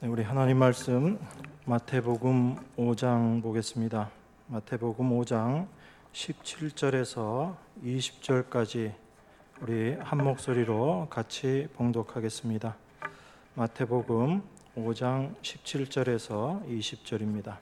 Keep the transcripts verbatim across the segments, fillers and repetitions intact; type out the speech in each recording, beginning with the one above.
네, 우리 하나님 말씀 마태복음 오 장 보겠습니다. 마태복음 오 장 십칠 절에서 이십 절까지 우리 한 목소리로 같이 봉독하겠습니다. 마태복음 오 장 십칠 절에서 이십 절입니다.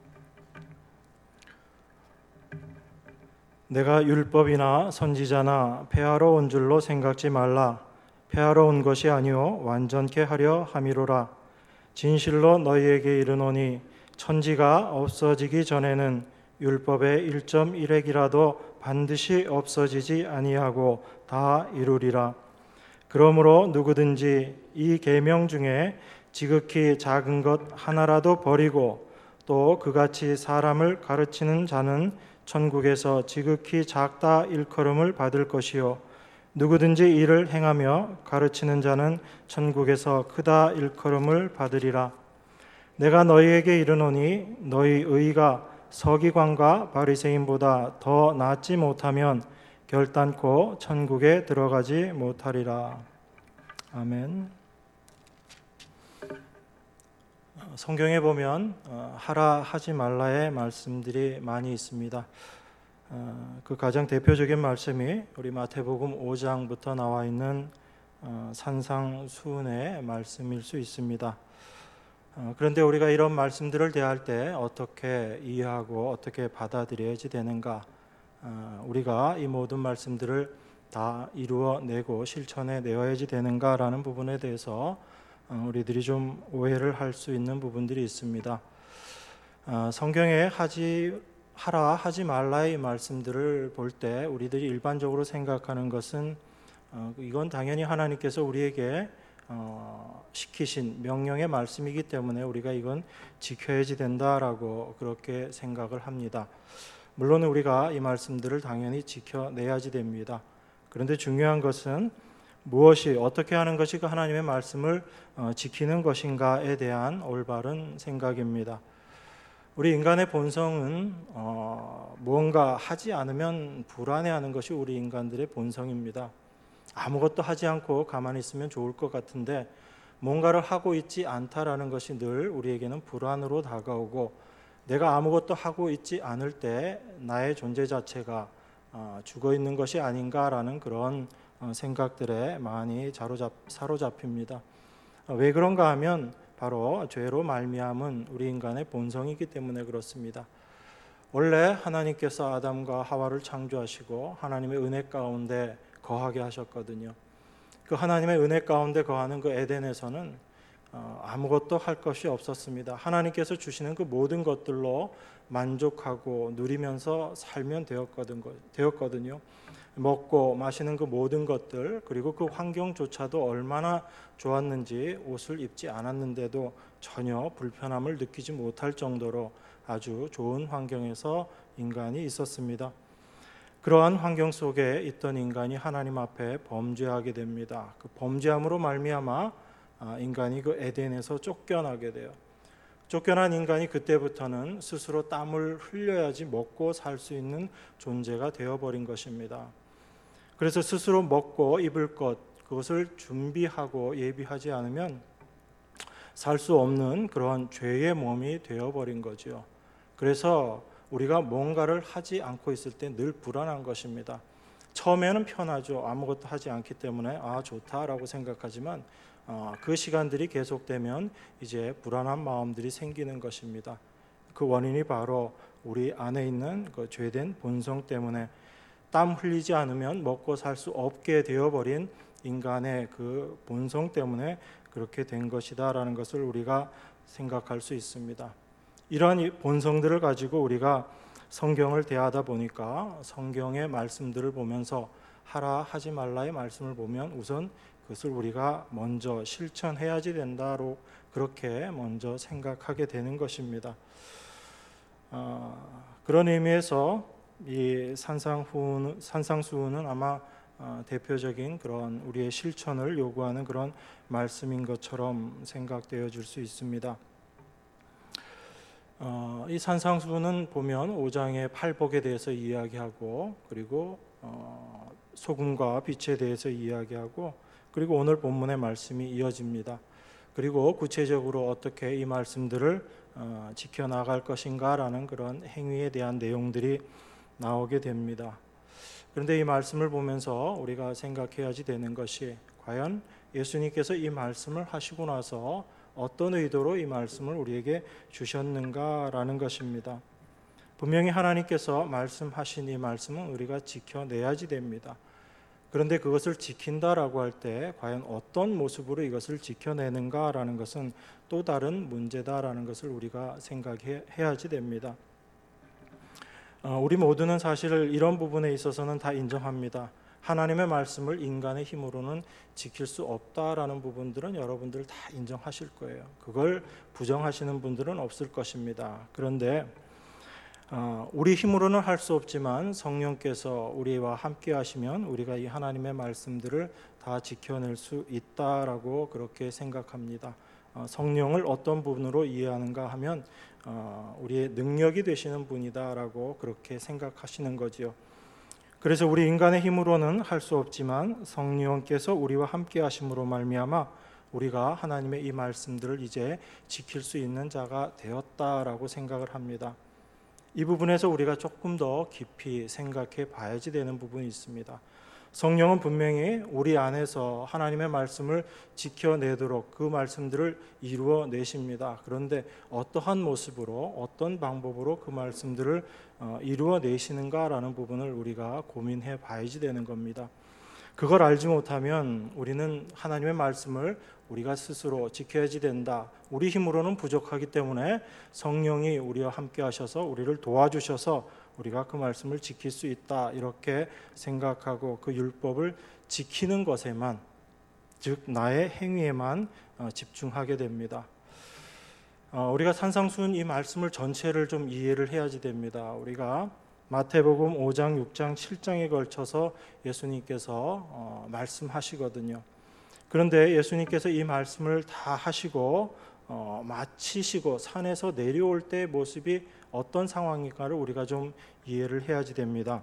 내가 율법이나 선지자나 폐하러 온 줄로 생각지 말라. 폐하러 온 것이 아니요 완전케 하려 함이로라. 진실로 너희에게 이르노니 천지가 없어지기 전에는 율법의 일 점 일 획이라도 반드시 없어지지 아니하고 다 이루리라. 그러므로 누구든지 이 계명 중에 지극히 작은 것 하나라도 버리고 또 그같이 사람을 가르치는 자는 천국에서 지극히 작다 일컬음을 받을 것이요 누구든지 이를 행하며 가르치는 자는 천국에서 크다 일컬음을 받으리라. 내가 너희에게 이르노니 너희 의가 서기관과 바리새인보다 더 낫지 못하면 결단코 천국에 들어가지 못하리라. 아멘. 성경에 보면 하라 하지 말라의 말씀들이 많이 있습니다. 그 가장 대표적인 말씀이 우리 마태복음 오 장부터 나와 있는 산상수훈의 말씀일 수 있습니다. 그런데 우리가 이런 말씀들을 대할 때 어떻게 이해하고 어떻게 받아들여야지 되는가? 우리가 이 모든 말씀들을 다 이루어내고 실천해 내어야지 되는가라는 부분에 대해서 우리들이 좀 오해를 할 수 있는 부분들이 있습니다. 성경에 하지 하라 하지 말라의 말씀들을 볼 때 우리들이 일반적으로 생각하는 것은 어, 이건 당연히 하나님께서 우리에게 어, 시키신 명령의 말씀이기 때문에 우리가 이건 지켜야지 된다라고 그렇게 생각을 합니다. 물론 우리가 이 말씀들을 당연히 지켜내야지 됩니다. 그런데 중요한 것은 무엇이 어떻게 하는 것이 그 하나님의 말씀을 어, 지키는 것인가에 대한 올바른 생각입니다. 우리 인간의 본성은 어, 무언가 하지 않으면 불안해하는 것이 우리 인간들의 본성입니다. 아무것도 하지 않고 가만히 있으면 좋을 것 같은데 뭔가를 하고 있지 않다라는 것이 늘 우리에게는 불안으로 다가오고 내가 아무것도 하고 있지 않을 때 나의 존재 자체가 어, 죽어 있는 것이 아닌가라는 그런 어, 생각들에 많이 사로잡, 사로잡힙니다. 어, 왜 그런가 하면 바로 죄로 말미암은 우리 인간의 본성이기 때문에 그렇습니다. 원래 하나님께서 아담과 하와를 창조하시고 하나님의 은혜 가운데 거하게 하셨거든요. 그 하나님의 은혜 가운데 거하는 그 에덴에서는 아무것도 할 것이 없었습니다. 하나님께서 주시는 그 모든 것들로 만족하고 누리면서 살면 되었거든요. 먹고 마시는 그 모든 것들 그리고 그 환경조차도 얼마나 좋았는지 옷을 입지 않았는데도 전혀 불편함을 느끼지 못할 정도로 아주 좋은 환경에서 인간이 있었습니다. 그러한 환경 속에 있던 인간이 하나님 앞에 범죄하게 됩니다. 그 범죄함으로 말미암아 인간이 그 에덴에서 쫓겨나게 돼요. 쫓겨난 인간이 그때부터는 스스로 땀을 흘려야지 먹고 살 수 있는 존재가 되어버린 것입니다. 그래서 스스로 먹고 입을 것 그것을 준비하고 예비하지 않으면 살 수 없는 그런 죄의 몸이 되어버린 거죠. 그래서 우리가 뭔가를 하지 않고 있을 때 늘 불안한 것입니다. 처음에는 편하죠. 아무것도 하지 않기 때문에 아 좋다라고 생각하지만 어, 그 시간들이 계속되면 이제 불안한 마음들이 생기는 것입니다. 그 원인이 바로 우리 안에 있는 그 죄된 본성 때문에 땀 흘리지 않으면 먹고 살 수 없게 되어버린 인간의 그 본성 때문에 그렇게 된 것이다라는 것을 우리가 생각할 수 있습니다. 이러한 본성들을 가지고 우리가 성경을 대하다 보니까 성경의 말씀들을 보면서 하라 하지 말라의 말씀을 보면 우선 그것을 우리가 먼저 실천해야지 된다로 그렇게 먼저 생각하게 되는 것입니다. 어, 그런 의미에서 이 산상수훈, 산상수훈은 아마 어, 대표적인 그런 우리의 실천을 요구하는 그런 말씀인 것처럼 생각되어 줄 수 있습니다. 어, 이 산상수훈은 보면 오 장의 팔복에 대해서 이야기하고 그리고 어, 소금과 빛에 대해서 이야기하고 그리고 오늘 본문의 말씀이 이어집니다. 그리고 구체적으로 어떻게 이 말씀들을 어, 지켜나갈 것인가라는 그런 행위에 대한 내용들이 나오게 됩니다. 그런데 이 말씀을 보면서 우리가 생각해야지 되는 것이 과연 예수님께서 이 말씀을 하시고 나서 어떤 의도로 이 말씀을 우리에게 주셨는가라는 것입니다. 분명히 하나님께서 말씀하신 이 말씀은 우리가 지켜내야지 됩니다. 그런데 그것을 지킨다라고 할 때 과연 어떤 모습으로 이것을 지켜내는가라는 것은 또 다른 문제다라는 것을 우리가 생각해야지 됩니다. 어, 우리 모두는 사실 이런 부분에 있어서는 다 인정합니다. 하나님의 말씀을 인간의 힘으로는 지킬 수 없다라는 부분들은 여러분들 다 인정하실 거예요. 그걸 부정하시는 분들은 없을 것입니다. 그런데 어, 우리 힘으로는 할 수 없지만 성령께서 우리와 함께 하시면 우리가 이 하나님의 말씀들을 다 지켜낼 수 있다라고 그렇게 생각합니다. 어, 성령을 어떤 부분으로 이해하는가 하면 어, 우리의 능력이 되시는 분이다라고 그렇게 생각하시는 거지요. 그래서 우리 인간의 힘으로는 할 수 없지만 성령께서 우리와 함께 하심으로 말미암아 우리가 하나님의 이 말씀들을 이제 지킬 수 있는 자가 되었다라고 생각을 합니다. 이 부분에서 우리가 조금 더 깊이 생각해 봐야지 되는 부분이 있습니다. 성령은 분명히 우리 안에서 하나님의 말씀을 지켜내도록 그 말씀들을 이루어내십니다. 그런데 어떠한 모습으로 어떤 방법으로 그 말씀들을 이루어내시는가라는 부분을 우리가 고민해 봐야지 되는 겁니다. 그걸 알지 못하면 우리는 하나님의 말씀을 우리가 스스로 지켜야지 된다. 우리 힘으로는 부족하기 때문에 성령이 우리와 함께 하셔서 우리를 도와주셔서 우리가 그 말씀을 지킬 수 있다. 이렇게 생각하고 그 율법을 지키는 것에만, 즉 나의 행위에만 집중하게 됩니다. 우리가 산상수훈 이 말씀을 전체를 좀 이해를 해야지 됩니다. 우리가 마태복음 오 장, 육 장, 칠 장에 걸쳐서 예수님께서 어, 말씀하시거든요. 그런데 예수님께서 이 말씀을 다 하시고 어, 마치시고 산에서 내려올 때의 모습이 어떤 상황인가를 우리가 좀 이해를 해야지 됩니다.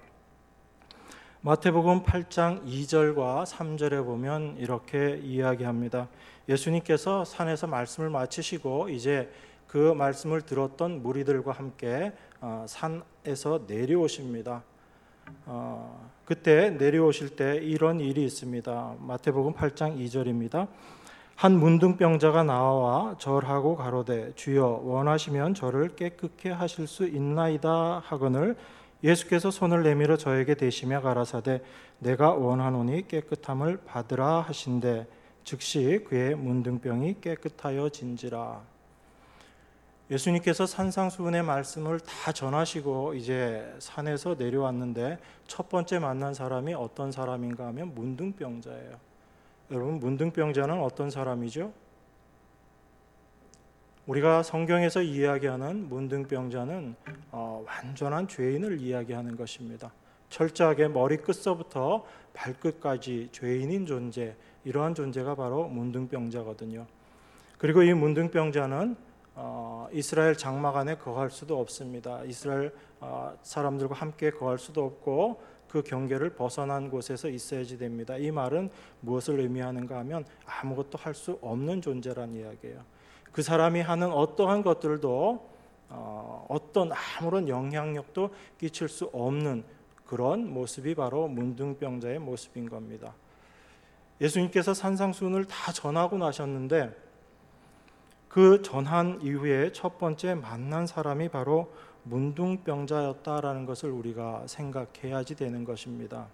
마태복음 팔 장 이 절과 삼 절에 보면 이렇게 이야기합니다. 예수님께서 산에서 말씀을 마치시고 이제 그 말씀을 들었던 무리들과 함께 어, 산에서 내려오십니다. 어, 그때 내려오실 때 이런 일이 있습니다. 마태복음 팔 장 이 절입니다. 한 문둥병자가 나와 절하고 가로되 주여 원하시면 저를 깨끗게 하실 수 있나이다 하거늘 예수께서 손을 내밀어 저에게 대시며 가라사대 내가 원하노니 깨끗함을 받으라 하신대 즉시 그의 문둥병이 깨끗하여진지라. 예수님께서 산상수훈의 말씀을 다 전하시고 이제 산에서 내려왔는데 첫 번째 만난 사람이 어떤 사람인가 하면 문둥병자예요. 여러분, 문둥병자는 어떤 사람이죠? 우리가 성경에서 이야기하는 문둥병자는 어, 완전한 죄인을 이야기하는 것입니다. 철저하게 머리끝서부터 발끝까지 죄인인 존재, 이러한 존재가 바로 문둥병자거든요. 그리고 이 문둥병자는 어, 이스라엘 장막 안에 거할 수도 없습니다. 이스라엘 어, 사람들과 함께 거할 수도 없고 그 경계를 벗어난 곳에서 있어야지 됩니다. 이 말은 무엇을 의미하는가 하면 아무것도 할 수 없는 존재란 이야기예요. 그 사람이 하는 어떠한 것들도 어, 어떤 아무런 영향력도 끼칠 수 없는 그런 모습이 바로 문둥병자의 모습인 겁니다. 예수님께서 산상수훈을 다 전하고 나셨는데 그 전한 이후에 첫 번째 만난 사람이 바로 문둥병자였다라는 것을 우리가 생각해야지 되는 것입니다.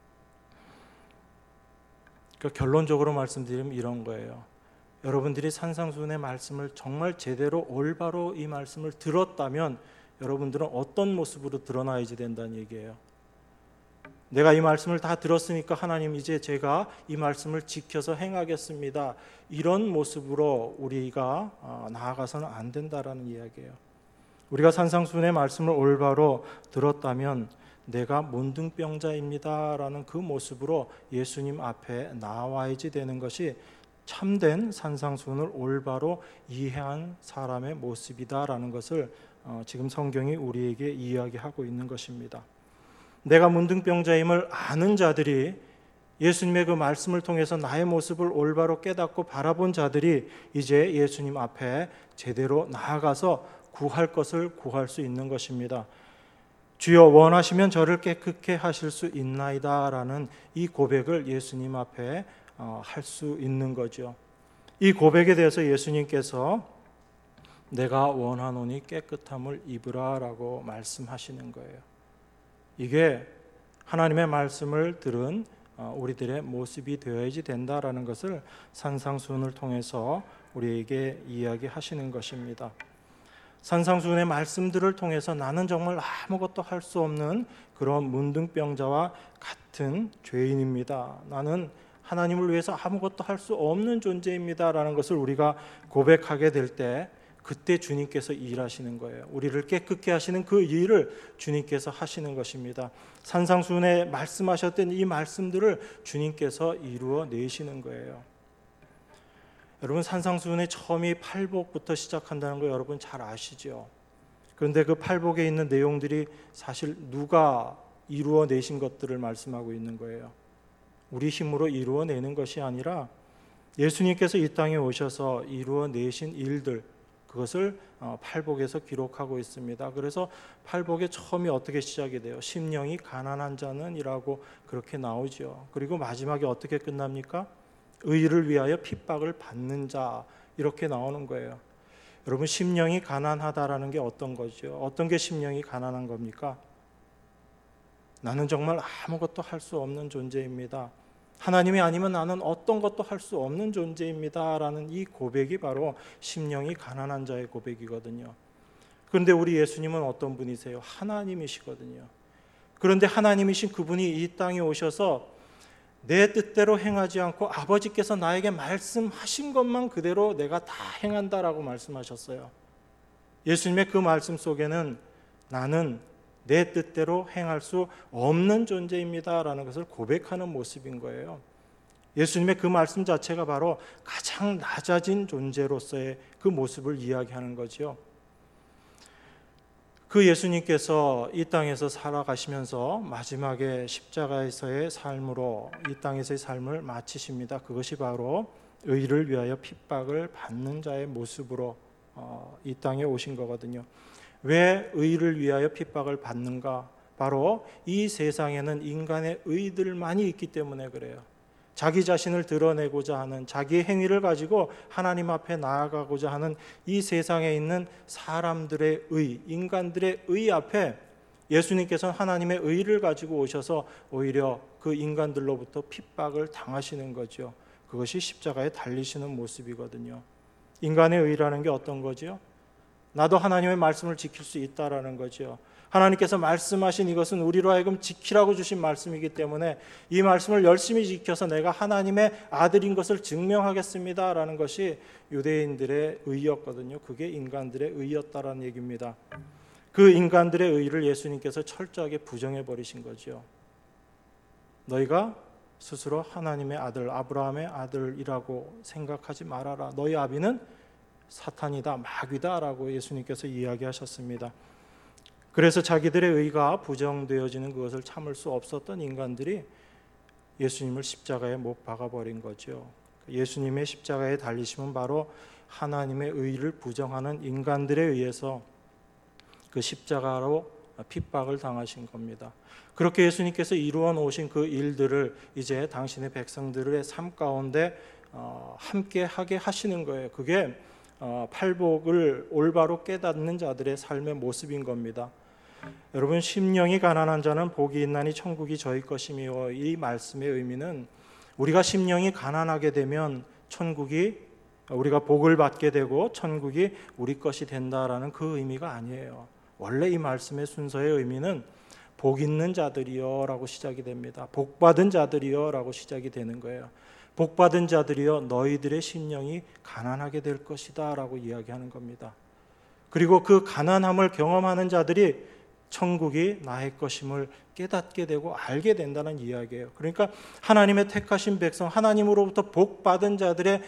그러니까 결론적으로 말씀드리면 이런 거예요. 여러분들이 산상수훈의 말씀을 정말 제대로 올바로 이 말씀을 들었다면 여러분들은 어떤 모습으로 드러나야지 된다는 얘기예요. 내가 이 말씀을 다 들었으니까 하나님 이제 제가 이 말씀을 지켜서 행하겠습니다. 이런 모습으로 우리가 나아가서는 안 된다라는 이야기예요. 우리가 산상수훈의 말씀을 올바로 들었다면 내가 문둥병자입니다라는 그 모습으로 예수님 앞에 나와야지 되는 것이 참된 산상수훈을 올바로 이해한 사람의 모습이다라는 것을 지금 성경이 우리에게 이야기하고 있는 것입니다. 내가 문둥병자임을 아는 자들이 예수님의 그 말씀을 통해서 나의 모습을 올바로 깨닫고 바라본 자들이 이제 예수님 앞에 제대로 나아가서 구할 것을 구할 수 있는 것입니다. 주여 원하시면 저를 깨끗게 하실 수 있나이다 라는 이 고백을 예수님 앞에 할 수 있는 거죠. 이 고백에 대해서 예수님께서 내가 원하노니 깨끗함을 입으라 라고 말씀하시는 거예요. 이게 하나님의 말씀을 들은 우리들의 모습이 되어야지 된다라는 것을 산상수훈을 통해서 우리에게 이야기하시는 것입니다. 산상수훈의 말씀들을 통해서 나는 정말 아무것도 할 수 없는 그런 문둥병자와 같은 죄인입니다. 나는 하나님을 위해서 아무것도 할 수 없는 존재입니다 라는 것을 우리가 고백하게 될 때 그때 주님께서 일하시는 거예요. 우리를 깨끗게 하시는 그 일을 주님께서 하시는 것입니다. 산상수훈에 말씀하셨던 이 말씀들을 주님께서 이루어 내시는 거예요. 여러분, 산상수훈의 처음이 팔복부터 시작한다는 거 여러분 잘 아시죠? 그런데 그 팔복에 있는 내용들이 사실 누가 이루어 내신 것들을 말씀하고 있는 거예요. 우리 힘으로 이루어 내는 것이 아니라 예수님께서 이 땅에 오셔서 이루어 내신 일들, 그것을 팔복에서 기록하고 있습니다. 그래서 팔복의 처음이 어떻게 시작이 돼요? 심령이 가난한 자는 이라고 그렇게 나오죠. 그리고 마지막에 어떻게 끝납니까? 의를 위하여 핍박을 받는 자, 이렇게 나오는 거예요. 여러분, 심령이 가난하다라는 게 어떤 거죠? 어떤 게 심령이 가난한 겁니까? 나는 정말 아무것도 할 수 없는 존재입니다. 하나님이 아니면 나는 어떤 것도 할 수 없는 존재입니다 라는 이 고백이 바로 심령이 가난한 자의 고백이거든요. 그런데 우리 예수님은 어떤 분이세요? 하나님이시거든요. 그런데 하나님이신 그분이 이 땅에 오셔서 내 뜻대로 행하지 않고 아버지께서 나에게 말씀하신 것만 그대로 내가 다 행한다라고 말씀하셨어요. 예수님의 그 말씀 속에는 나는 내 뜻대로 행할 수 없는 존재입니다 라는 것을 고백하는 모습인 거예요. 예수님의 그 말씀 자체가 바로 가장 낮아진 존재로서의 그 모습을 이야기하는 거죠. 그 예수님께서 이 땅에서 살아가시면서 마지막에 십자가에서의 삶으로 이 땅에서의 삶을 마치십니다. 그것이 바로 의를 위하여 핍박을 받는 자의 모습으로 이 땅에 오신 거거든요. 왜 의를 위하여 핍박을 받는가? 바로 이 세상에는 인간의 의들만이 있기 때문에 그래요. 자기 자신을 드러내고자 하는, 자기의 행위를 가지고 하나님 앞에 나아가고자 하는 이 세상에 있는 사람들의 의, 인간들의 의 앞에 예수님께서는 하나님의 의를 가지고 오셔서 오히려 그 인간들로부터 핍박을 당하시는 거죠. 그것이 십자가에 달리시는 모습이거든요. 인간의 의라는 게 어떤 거죠? 나도 하나님의 말씀을 지킬 수 있다라는 거죠. 하나님께서 말씀하신 이것은 우리로 하여금 지키라고 주신 말씀이기 때문에 이 말씀을 열심히 지켜서 내가 하나님의 아들인 것을 증명하겠습니다라는 것이 유대인들의 의였거든요. 그게 인간들의 의였다라는 얘기입니다. 그 인간들의 의를 예수님께서 철저하게 부정해 버리신 거죠. 너희가 스스로 하나님의 아들, 아브라함의 아들이라고 생각하지 말아라. 너희 아비는 사탄이다, 마귀다라고 예수님께서 이야기하셨습니다. 그래서 자기들의 의가 부정되어지는 그것을 참을 수 없었던 인간들이 예수님을 십자가에 못 박아버린 거죠. 예수님의 십자가에 달리심은 바로 하나님의 의를 부정하는 인간들에 의해서 그 십자가로 핍박을 당하신 겁니다. 그렇게 예수님께서 이루어 놓으신 그 일들을 이제 당신의 백성들의 삶 가운데 함께 하게 하시는 거예요. 그게 팔복을 올바로 깨닫는 자들의 삶의 모습인 겁니다. 여러분, 심령이 가난한 자는 복이 있나니 천국이 저희 것이며, 이 말씀의 의미는 우리가 심령이 가난하게 되면 천국이, 우리가 복을 받게 되고 천국이 우리 것이 된다라는 그 의미가 아니에요. 원래 이 말씀의 순서의 의미는 복 있는 자들이여 라고 시작이 됩니다. 복 받은 자들이여 라고 시작이 되는 거예요. 복 받은 자들이여 너희들의 심령이 가난하게 될 것이다 라고 이야기하는 겁니다. 그리고 그 가난함을 경험하는 자들이 천국이 나의 것임을 깨닫게 되고 알게 된다는 이야기예요. 그러니까 하나님의 택하신 백성, 하나님으로부터 복 받은 자들의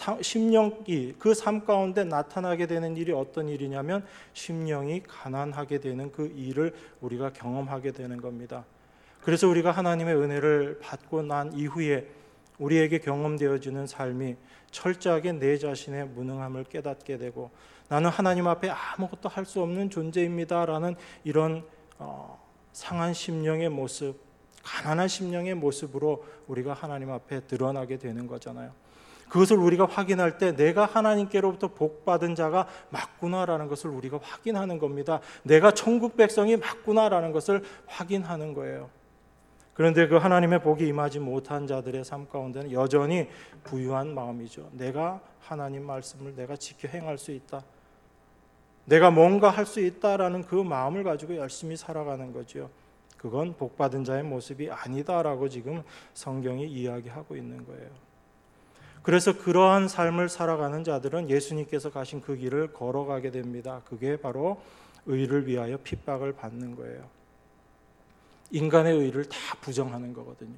심령이 그 삶 가운데 나타나게 되는 일이 어떤 일이냐면 심령이 가난하게 되는 그 일을 우리가 경험하게 되는 겁니다. 그래서 우리가 하나님의 은혜를 받고 난 이후에 우리에게 경험되어지는 삶이 철저하게 내 자신의 무능함을 깨닫게 되고 나는 하나님 앞에 아무것도 할 수 없는 존재입니다라는 이런 어, 상한 심령의 모습, 가난한 심령의 모습으로 우리가 하나님 앞에 드러나게 되는 거잖아요. 그것을 우리가 확인할 때 내가 하나님께로부터 복받은 자가 맞구나라는 것을 우리가 확인하는 겁니다. 내가 천국 백성이 맞구나라는 것을 확인하는 거예요. 그런데 그 하나님의 복이 임하지 못한 자들의 삶 가운데는 여전히 부유한 마음이죠. 내가 하나님 말씀을 내가 지켜 행할 수 있다, 내가 뭔가 할 수 있다라는 그 마음을 가지고 열심히 살아가는 거죠. 그건 복받은 자의 모습이 아니다라고 지금 성경이 이야기하고 있는 거예요. 그래서 그러한 삶을 살아가는 자들은 예수님께서 가신 그 길을 걸어가게 됩니다. 그게 바로 의를 위하여 핍박을 받는 거예요. 인간의 의를 다 부정하는 거거든요.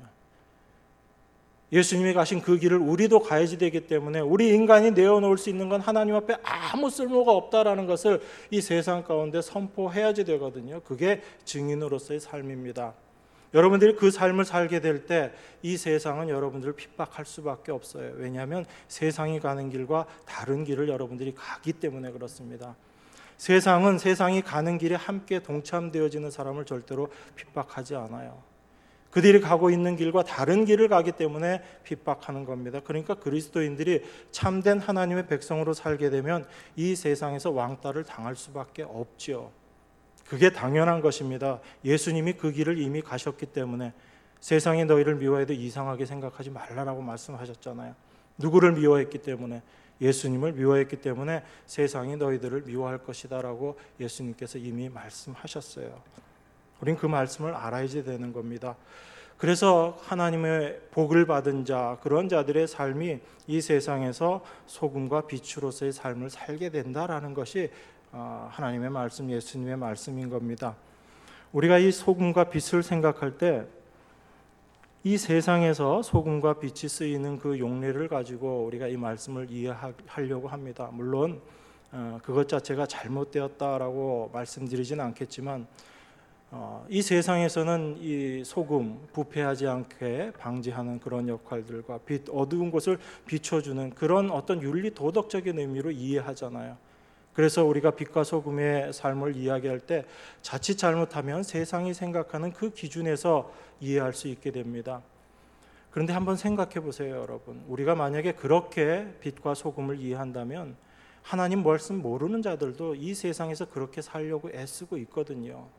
예수님이 가신 그 길을 우리도 가야지 되기 때문에 우리 인간이 내어놓을 수 있는 건 하나님 앞에 아무 쓸모가 없다라는 것을 이 세상 가운데 선포해야지 되거든요. 그게 증인으로서의 삶입니다. 여러분들이 그 삶을 살게 될 때 이 세상은 여러분들을 핍박할 수밖에 없어요. 왜냐하면 세상이 가는 길과 다른 길을 여러분들이 가기 때문에 그렇습니다. 세상은 세상이 가는 길에 함께 동참되어지는 사람을 절대로 핍박하지 않아요. 그들이 가고 있는 길과 다른 길을 가기 때문에 핍박하는 겁니다. 그러니까 그리스도인들이 참된 하나님의 백성으로 살게 되면 이 세상에서 왕따를 당할 수밖에 없지요. 그게 당연한 것입니다. 예수님이 그 길을 이미 가셨기 때문에 세상이 너희를 미워해도 이상하게 생각하지 말라라고 말씀하셨잖아요. 누구를 미워했기 때문에? 예수님을 미워했기 때문에 세상이 너희들을 미워할 것이다 라고 예수님께서 이미 말씀하셨어요. 우린 그 말씀을 알아야지 되는 겁니다. 그래서 하나님의 복을 받은 자, 그런 자들의 삶이 이 세상에서 소금과 빛으로서의 삶을 살게 된다라는 것이 하나님의 말씀, 예수님의 말씀인 겁니다. 우리가 이 소금과 빛을 생각할 때 이 세상에서 소금과 빛이 쓰이는 그 용례를 가지고 우리가 이 말씀을 이해하려고 합니다. 물론 그것 자체가 잘못되었다라고 말씀드리진 않겠지만 이 세상에서는 이 소금, 부패하지 않게 방지하는 그런 역할들과 빛, 어두운 곳을 비춰주는 그런 어떤 윤리 도덕적인 의미로 이해하잖아요. 그래서 우리가 빛과 소금의 삶을 이야기할 때 자칫 잘못하면 세상이 생각하는 그 기준에서 이해할 수 있게 됩니다. 그런데 한번 생각해 보세요, 여러분. 우리가 만약에 그렇게 빛과 소금을 이해한다면 하나님 말씀 모르는 자들도 이 세상에서 그렇게 살려고 애쓰고 있거든요.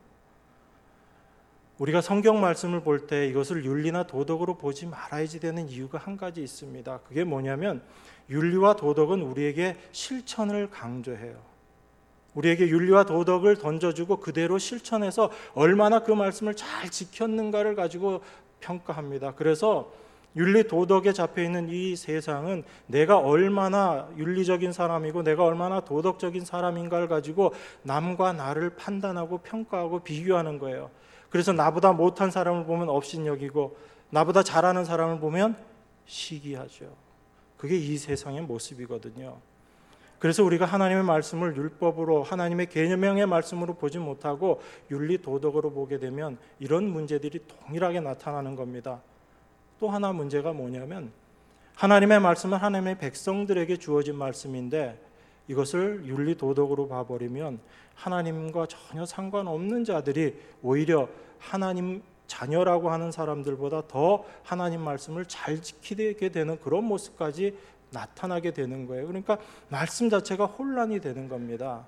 우리가 성경 말씀을 볼 때 이것을 윤리나 도덕으로 보지 말아야지 되는 이유가 한 가지 있습니다. 그게 뭐냐면 윤리와 도덕은 우리에게 실천을 강조해요. 우리에게 윤리와 도덕을 던져주고 그대로 실천해서 얼마나 그 말씀을 잘 지켰는가를 가지고 평가합니다. 그래서 윤리 도덕에 잡혀있는 이 세상은 내가 얼마나 윤리적인 사람이고 내가 얼마나 도덕적인 사람인가를 가지고 남과 나를 판단하고 평가하고 비교하는 거예요. 그래서 나보다 못한 사람을 보면 업신여기고 나보다 잘하는 사람을 보면 시기하죠. 그게 이 세상의 모습이거든요. 그래서 우리가 하나님의 말씀을 율법으로, 하나님의 계명의 말씀으로 보지 못하고 윤리 도덕으로 보게 되면 이런 문제들이 동일하게 나타나는 겁니다. 또 하나 문제가 뭐냐면 하나님의 말씀은 하나님의 백성들에게 주어진 말씀인데 이것을 윤리 도덕으로 봐버리면 하나님과 전혀 상관없는 자들이 오히려 하나님 자녀라고 하는 사람들보다 더 하나님 말씀을 잘 지키게 되는 그런 모습까지 나타나게 되는 거예요. 그러니까 말씀 자체가 혼란이 되는 겁니다.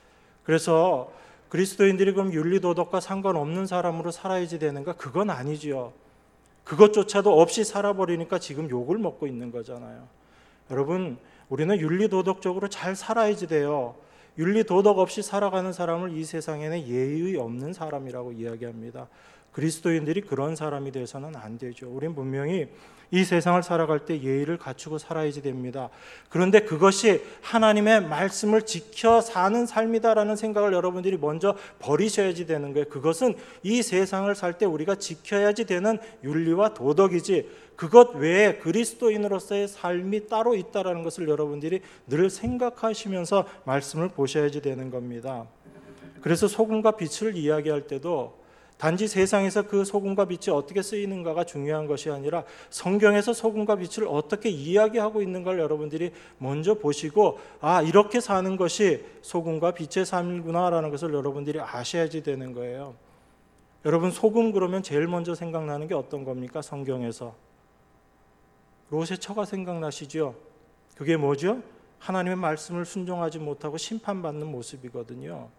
그래서 그리스도인들이 그럼 윤리 도덕과 상관없는 사람으로 살아야지 되는가? 그건 아니지요. 그것조차도 없이 살아버리니까 지금 욕을 먹고 있는 거잖아요. 여러분, 우리는 윤리 도덕적으로 잘 살아야지 돼요. 윤리 도덕 없이 살아가는 사람을 이 세상에는 예의 없는 사람이라고 이야기합니다. 그리스도인들이 그런 사람이 돼서는 안 되죠. 우린 분명히 이 세상을 살아갈 때 예의를 갖추고 살아야지 됩니다. 그런데 그것이 하나님의 말씀을 지켜 사는 삶이다라는 생각을 여러분들이 먼저 버리셔야지 되는 거예요. 그것은 이 세상을 살 때 우리가 지켜야지 되는 윤리와 도덕이지 그것 외에 그리스도인으로서의 삶이 따로 있다라는 것을 여러분들이 늘 생각하시면서 말씀을 보셔야지 되는 겁니다. 그래서 소금과 빛을 이야기할 때도 단지 세상에서 그 소금과 빛이 어떻게 쓰이는가가 중요한 것이 아니라 성경에서 소금과 빛을 어떻게 이야기하고 있는가를 여러분들이 먼저 보시고, 아, 이렇게 사는 것이 소금과 빛의 삶이구나라는 것을 여러분들이 아셔야지 되는 거예요. 여러분, 소금 그러면 제일 먼저 생각나는 게 어떤 겁니까? 성경에서 롯의 처가 생각나시죠? 그게 뭐죠? 하나님의 말씀을 순종하지 못하고 심판받는 모습이거든요.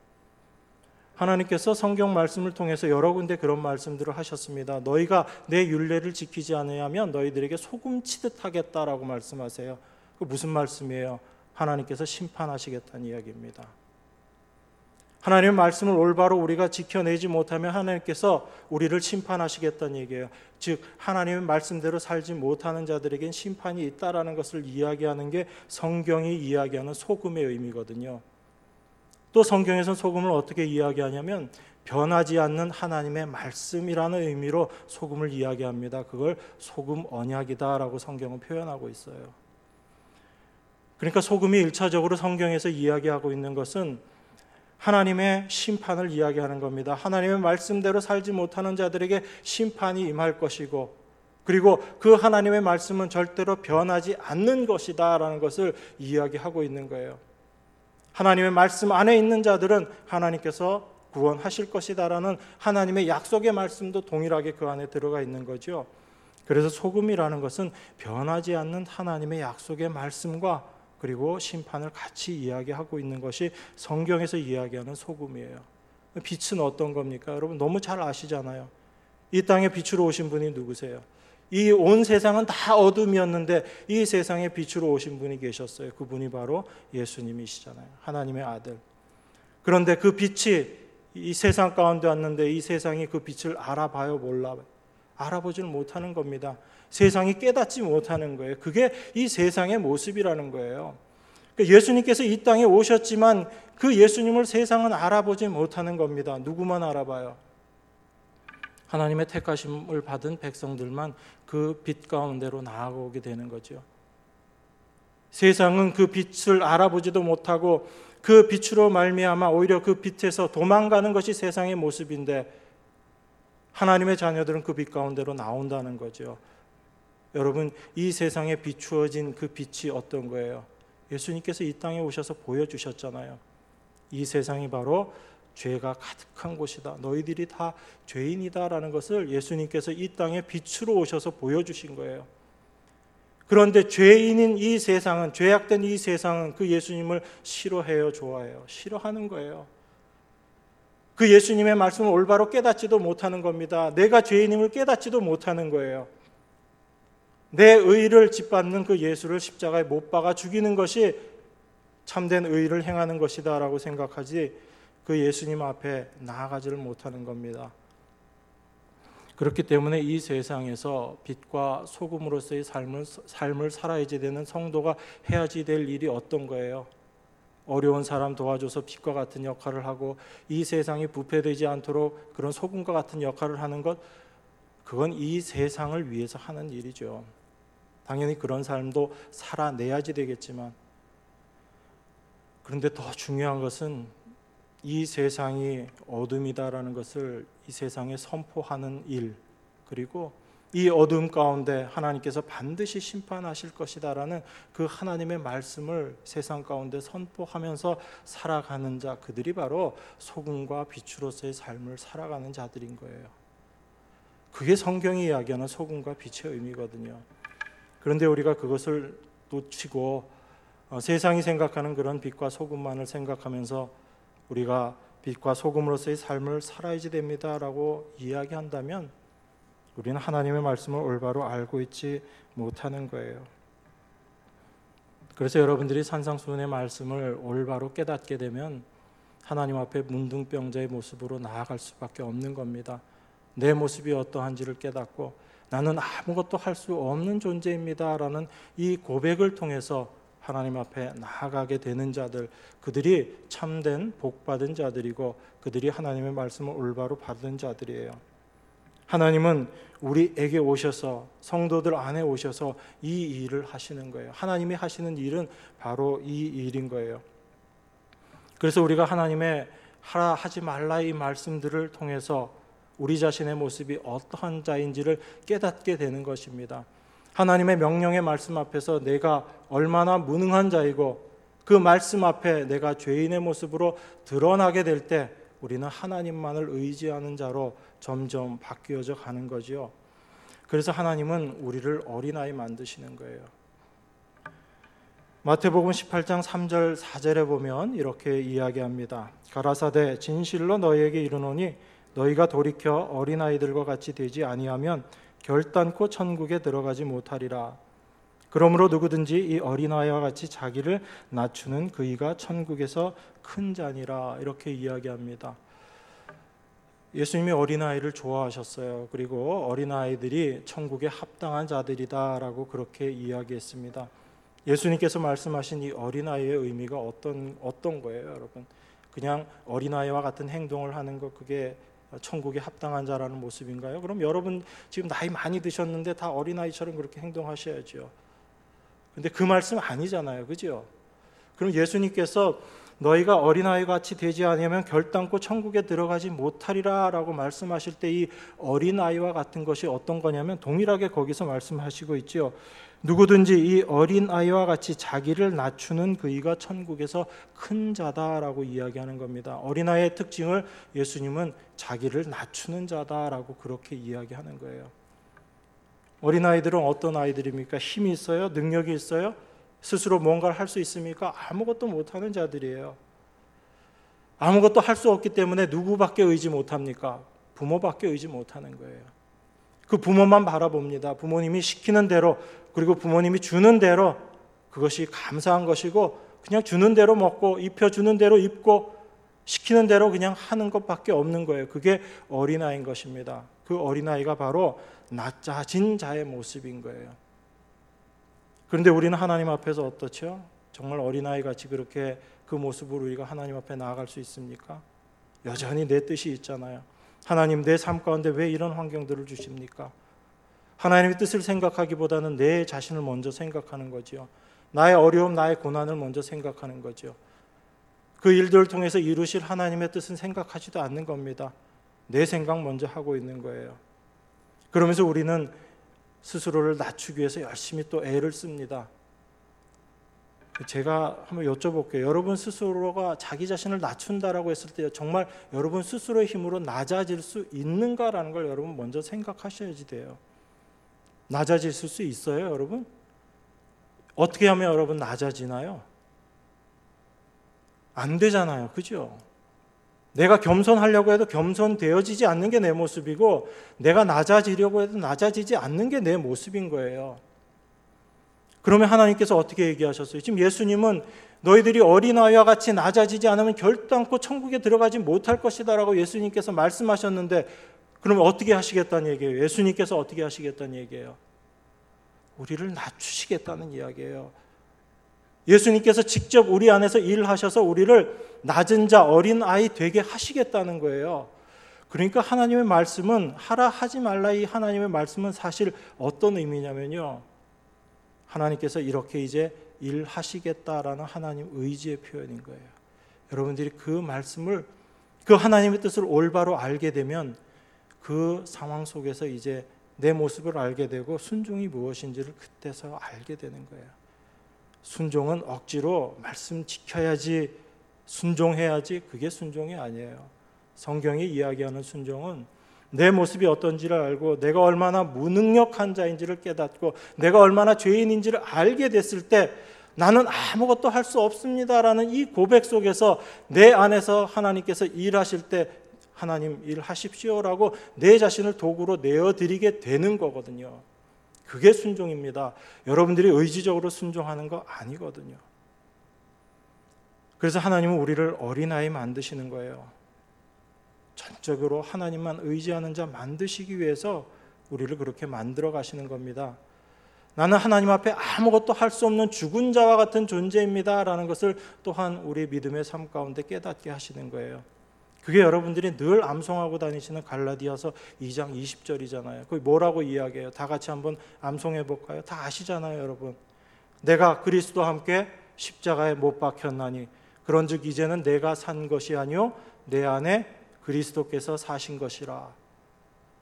하나님께서 성경 말씀을 통해서 여러 군데 그런 말씀들을 하셨습니다. 너희가 내 율례를 지키지 않으면 너희들에게 소금 치듯 하겠다라고 말씀하세요. 그 무슨 말씀이에요? 하나님께서 심판하시겠다는 이야기입니다. 하나님의 말씀을 올바로 우리가 지켜내지 못하면 하나님께서 우리를 심판하시겠다는 얘기예요. 즉 하나님의 말씀대로 살지 못하는 자들에겐 심판이 있다라는 것을 이야기하는 게 성경이 이야기하는 소금의 의미거든요. 또 성경에서는 소금을 어떻게 이야기하냐면 변하지 않는 하나님의 말씀이라는 의미로 소금을 이야기합니다. 그걸 소금 언약이다라고 성경은 표현하고 있어요. 그러니까 소금이 일차적으로 성경에서 이야기하고 있는 것은 하나님의 심판을 이야기하는 겁니다. 하나님의 말씀대로 살지 못하는 자들에게 심판이 임할 것이고, 그리고 그 하나님의 말씀은 절대로 변하지 않는 것이다라는 것을 이야기하고 있는 거예요. 하나님의 말씀 안에 있는 자들은 하나님께서 구원하실 것이다라는 하나님의 약속의 말씀도 동일하게 그 안에 들어가 있는 거죠. 그래서 소금이라는 것은 변하지 않는 하나님의 약속의 말씀과 그리고 심판을 같이 이야기하고 있는 것이 성경에서 이야기하는 소금이에요. 빛은 어떤 겁니까? 여러분 너무 잘 아시잖아요. 이 땅에 빛으로 오신 분이 누구세요? 이 온 세상은 다 어둠이었는데 이 세상에 빛으로 오신 분이 계셨어요. 그분이 바로 예수님이시잖아요. 하나님의 아들. 그런데 그 빛이 이 세상 가운데 왔는데 이 세상이 그 빛을 알아봐요, 몰라요? 알아보지를 못하는 겁니다. 세상이 깨닫지 못하는 거예요. 그게 이 세상의 모습이라는 거예요. 그러니까 예수님께서 이 땅에 오셨지만 그 예수님을 세상은 알아보지 못하는 겁니다. 누구만 알아봐요? 하나님의 택하심을 받은 백성들만 그 빛 가운데로 나아오게 되는 거죠. 세상은 그 빛을 알아보지도 못하고 그 빛으로 말미암아 오히려 그 빛에서 도망가는 것이 세상의 모습인데 하나님의 자녀들은 그 빛 가운데로 나온다는 거죠. 여러분 이 세상에 비추어진 그 빛이 어떤 거예요? 예수님께서 이 땅에 오셔서 보여주셨잖아요. 이 세상이 바로 죄가 가득한 곳이다. 너희들이 다 죄인이다라는 것을 예수님께서 이 땅에 빛으로 오셔서 보여주신 거예요. 그런데 죄인인 이 세상은, 죄악된 이 세상은 그 예수님을 싫어해요, 좋아해요? 싫어하는 거예요. 그 예수님의 말씀을 올바로 깨닫지도 못하는 겁니다. 내가 죄인임을 깨닫지도 못하는 거예요. 내 의를 짓밟는 그 예수를 십자가에 못 박아 죽이는 것이 참된 의를 행하는 것이다 라고 생각하지 그 예수님 앞에 나아가지를 못하는 겁니다. 그렇기 때문에 이 세상에서 빛과 소금으로서의 삶을, 삶을 살아야지 되는 성도가 해야지 될 일이 어떤 거예요? 어려운 사람 도와줘서 빛과 같은 역할을 하고 이 세상이 부패되지 않도록 그런 소금과 같은 역할을 하는 것, 그건 이 세상을 위해서 하는 일이죠. 당연히 그런 삶도 살아내야지 되겠지만, 그런데 더 중요한 것은 이 세상이 어둠이다라는 것을 이 세상에 선포하는 일, 그리고 이 어둠 가운데 하나님께서 반드시 심판하실 것이다라는 그 하나님의 말씀을 세상 가운데 선포하면서 살아가는 자, 그들이 바로 소금과 빛으로서의 삶을 살아가는 자들인 거예요. 그게 성경이 이야기하는 소금과 빛의 의미거든요. 그런데 우리가 그것을 놓치고 어, 세상이 생각하는 그런 빛과 소금만을 생각하면서 우리가 빛과 소금으로서의 삶을 살아야지 됩니다라고 이야기한다면 우리는 하나님의 말씀을 올바로 알고 있지 못하는 거예요. 그래서 여러분들이 산상수훈의 말씀을 올바로 깨닫게 되면 하나님 앞에 문둥병자의 모습으로 나아갈 수밖에 없는 겁니다. 내 모습이 어떠한지를 깨닫고 나는 아무것도 할 수 없는 존재입니다라는 이 고백을 통해서 하나님 앞에 나아가게 되는 자들, 그들이 참된 복받은 자들이고 그들이 하나님의 말씀을 올바로 받은 자들이에요. 하나님은 우리에게 오셔서, 성도들 안에 오셔서 이 일을 하시는 거예요. 하나님이 하시는 일은 바로 이 일인 거예요. 그래서 우리가 하나님의 하라 하지 말라 이 말씀들을 통해서 우리 자신의 모습이 어떠한 자인지를 깨닫게 되는 것입니다. 하나님의 명령의 말씀 앞에서 내가 얼마나 무능한 자이고 그 말씀 앞에 내가 죄인의 모습으로 드러나게 될 때 우리는 하나님만을 의지하는 자로 점점 바뀌어져 가는 거지요. 그래서 하나님은 우리를 어린아이 만드시는 거예요. 마태복음 십팔 장 삼 절 사 절에 보면 이렇게 이야기합니다. 가라사대 진실로 너희에게 이르노니 너희가 돌이켜 어린아이들과 같이 되지 아니하면 결단코 천국에 들어가지 못하리라. 그러므로 누구든지 이 어린아이와 같이 자기를 낮추는 그이가 천국에서 큰 자니라. 이렇게 이야기합니다. 예수님이 어린아이를 좋아하셨어요. 그리고 어린아이들이 천국에 합당한 자들이다라고 그렇게 이야기했습니다. 예수님께서 말씀하신 이 어린아이의 의미가 어떤, 어떤 거예요, 여러분? 그냥 어린아이와 같은 행동을 하는 것, 그게 천국에 합당한 자라는 모습인가요? 그럼 여러분 지금 나이 많이 드셨는데 다 어린아이처럼 그렇게 행동하셔야죠. 근데 그 말씀 아니잖아요, 그죠? 그럼 예수님께서 너희가 어린아이 같이 되지 않으면 결단코 천국에 들어가지 못하리라 라고 말씀하실 때 이 어린아이와 같은 것이 어떤 거냐면 동일하게 거기서 말씀하시고 있죠. 누구든지 이 어린아이와 같이 자기를 낮추는 그이가 천국에서 큰 자다라고 이야기하는 겁니다. 어린아이의 특징을 예수님은 자기를 낮추는 자다라고 그렇게 이야기하는 거예요. 어린아이들은 어떤 아이들입니까? 힘이 있어요? 능력이 있어요? 스스로 뭔가를 할 수 있습니까? 아무것도 못하는 자들이에요. 아무것도 할 수 없기 때문에 누구밖에 의지 못합니까? 부모밖에 의지 못하는 거예요. 그 부모만 바라봅니다. 부모님이 시키는 대로, 그리고 부모님이 주는 대로, 그것이 감사한 것이고 그냥 주는 대로 먹고 입혀주는 대로 입고 시키는 대로 그냥 하는 것밖에 없는 거예요. 그게 어린아이인 것입니다. 그 어린아이가 바로 낮아진 자의 모습인 거예요. 그런데 우리는 하나님 앞에서 어떻죠? 정말 어린아이같이 그렇게 그 모습으로 우리가 하나님 앞에 나아갈 수 있습니까? 여전히 내 뜻이 있잖아요. 하나님, 내 삶 가운데 왜 이런 환경들을 주십니까? 하나님의 뜻을 생각하기보다는 내 자신을 먼저 생각하는 거죠. 나의 어려움, 나의 고난을 먼저 생각하는 거죠. 그 일들을 통해서 이루실 하나님의 뜻은 생각하지도 않는 겁니다. 내 생각 먼저 하고 있는 거예요. 그러면서 우리는 스스로를 낮추기 위해서 열심히 또 애를 씁니다. 제가 한번 여쭤볼게요. 여러분 스스로가 자기 자신을 낮춘다라고 했을 때 정말 여러분 스스로의 힘으로 낮아질 수 있는가라는 걸 여러분 먼저 생각하셔야지 돼요. 낮아질 수 있어요, 여러분? 어떻게 하면 여러분 낮아지나요? 안 되잖아요, 그죠? 내가 겸손하려고 해도 겸손되어지지 않는 게 내 모습이고 내가 낮아지려고 해도 낮아지지 않는 게 내 모습인 거예요. 그러면 하나님께서 어떻게 얘기하셨어요? 지금 예수님은 너희들이 어린아이와 같이 낮아지지 않으면 결단코 천국에 들어가지 못할 것이다 라고 예수님께서 말씀하셨는데 그러면 어떻게 하시겠다는 얘기예요? 예수님께서 어떻게 하시겠다는 얘기예요? 우리를 낮추시겠다는 이야기예요. 예수님께서 직접 우리 안에서 일하셔서 우리를 낮은 자, 어린 아이 되게 하시겠다는 거예요. 그러니까 하나님의 말씀은 하라 하지 말라 이 하나님의 말씀은 사실 어떤 의미냐면요. 하나님께서 이렇게 이제 일하시겠다라는 하나님 의지의 표현인 거예요. 여러분들이 그 말씀을 그 하나님의 뜻을 올바로 알게 되면 그 상황 속에서 이제 내 모습을 알게 되고 순종이 무엇인지를 그때서 알게 되는 거예요. 순종은 억지로 말씀 지켜야지 순종해야지 그게 순종이 아니에요. 성경이 이야기하는 순종은 내 모습이 어떤지를 알고 내가 얼마나 무능력한 자인지를 깨닫고 내가 얼마나 죄인인지를 알게 됐을 때 나는 아무것도 할 수 없습니다라는 이 고백 속에서 내 안에서 하나님께서 일하실 때 하나님 일하십시오라고 내 자신을 도구로 내어드리게 되는 거거든요. 그게 순종입니다. 여러분들이 의지적으로 순종하는 거 아니거든요. 그래서 하나님은 우리를 어린아이 만드시는 거예요. 전적으로 하나님만 의지하는 자 만드시기 위해서 우리를 그렇게 만들어 가시는 겁니다. 나는 하나님 앞에 아무것도 할 수 없는 죽은 자와 같은 존재입니다 라는 것을 또한 우리 믿음의 삶 가운데 깨닫게 하시는 거예요. 그게 여러분들이 늘 암송하고 다니시는 갈라디아서 이 장 이십 절이잖아요. 그게 뭐라고 이야기해요? 다 같이 한번 암송해 볼까요? 다 아시잖아요, 여러분. 내가 그리스도와 함께 십자가에 못 박혔나니 그런즉 이제는 내가 산 것이 아니요 내 안에 그리스도께서 사신 것이라.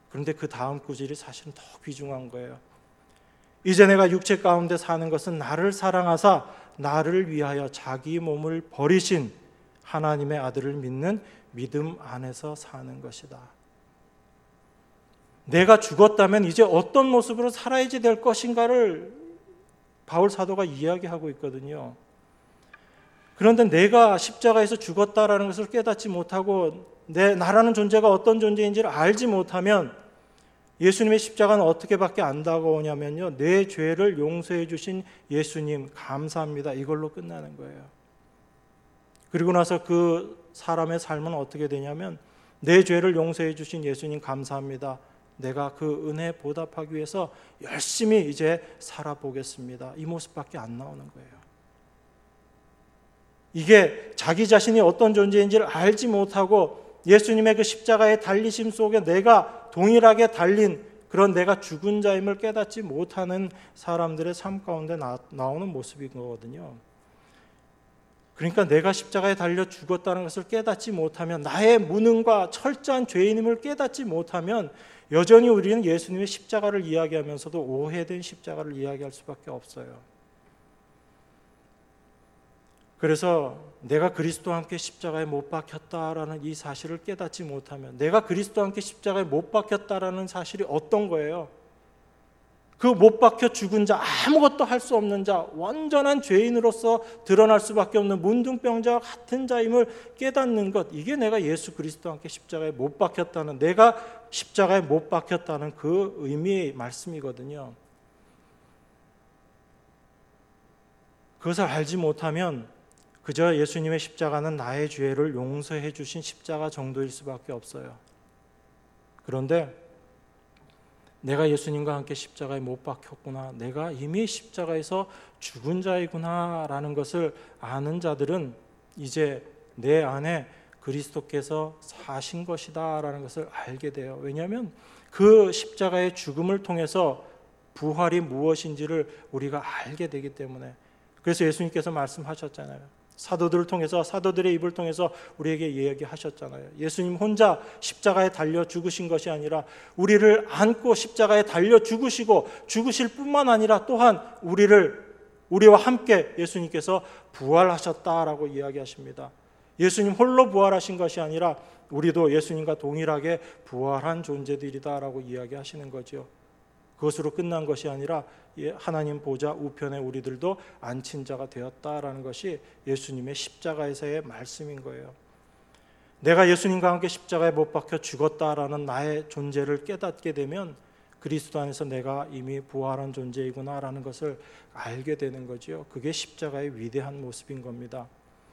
그런데 그 다음 구절이 사실은 더 귀중한 거예요. 이제 내가 육체 가운데 사는 것은 나를 사랑하사 나를 위하여 자기 몸을 버리신 하나님의 아들을 믿는 믿음 안에서 사는 것이다. 내가 죽었다면 이제 어떤 모습으로 살아야지 될 것인가를 바울 사도가 이야기하고 있거든요. 그런데 내가 십자가에서 죽었다라는 것을 깨닫지 못하고 내 나라는 존재가 어떤 존재인지를 알지 못하면 예수님의 십자가는 어떻게밖에 안 다가오냐면요, 내 죄를 용서해 주신 예수님 감사합니다, 이걸로 끝나는 거예요. 그리고 나서 그 사람의 삶은 어떻게 되냐면, 내 죄를 용서해 주신 예수님 감사합니다, 내가 그 은혜에 보답하기 위해서 열심히 이제 살아보겠습니다, 이 모습밖에 안 나오는 거예요. 이게 자기 자신이 어떤 존재인지를 알지 못하고 예수님의 그 십자가의 달리심 속에 내가 동일하게 달린 그런 내가 죽은 자임을 깨닫지 못하는 사람들의 삶 가운데 나, 나오는 모습인 거거든요. 그러니까 내가 십자가에 달려 죽었다는 것을 깨닫지 못하면, 나의 무능과 철저한 죄인임을 깨닫지 못하면 여전히 우리는 예수님의 십자가를 이야기하면서도 오해된 십자가를 이야기할 수밖에 없어요. 그래서 내가 그리스도와 함께 십자가에 못 박혔다라는 이 사실을 깨닫지 못하면, 내가 그리스도와 함께 십자가에 못 박혔다라는 사실이 어떤 거예요? 그 못 박혀 죽은 자, 아무것도 할 수 없는 자, 완전한 죄인으로서 드러날 수밖에 없는 문둥병자와 같은 자임을 깨닫는 것, 이게 내가 예수 그리스도와 함께 십자가에 못 박혔다는, 내가 십자가에 못 박혔다는 그 의미의 말씀이거든요. 그것을 알지 못하면 그저 예수님의 십자가는 나의 죄를 용서해 주신 십자가 정도일 수밖에 없어요. 그런데 내가 예수님과 함께 십자가에 못 박혔구나, 내가 이미 십자가에서 죽은 자이구나 라는 것을 아는 자들은 이제 내 안에 그리스도께서 사신 것이다 라는 것을 알게 돼요. 왜냐하면 그 십자가의 죽음을 통해서 부활이 무엇인지를 우리가 알게 되기 때문에. 그래서 예수님께서 말씀하셨잖아요. 사도들을 통해서, 사도들의 입을 통해서 우리에게 이야기하셨잖아요. 예수님 혼자 십자가에 달려 죽으신 것이 아니라 우리를 안고 십자가에 달려 죽으시고, 죽으실 뿐만 아니라 또한 우리를, 우리와 함께 예수님께서 부활하셨다라고 이야기하십니다. 예수님 홀로 부활하신 것이 아니라 우리도 예수님과 동일하게 부활한 존재들이다라고 이야기하시는 거죠. 그것으로 끝난 것이 아니라 하나님 보좌 우편에 우리들도 앉힌 자가 되었다라는 것이 예수님의 십자가에서의 말씀인 거예요. 내가 예수님과 함께 십자가에 못 박혀 죽었다라는 나의 존재를 깨닫게 되면 그리스도 안에서 내가 이미 부활한 존재이구나라는 것을 알게 되는 거죠. 그게 십자가의 위대한 모습인 겁니다.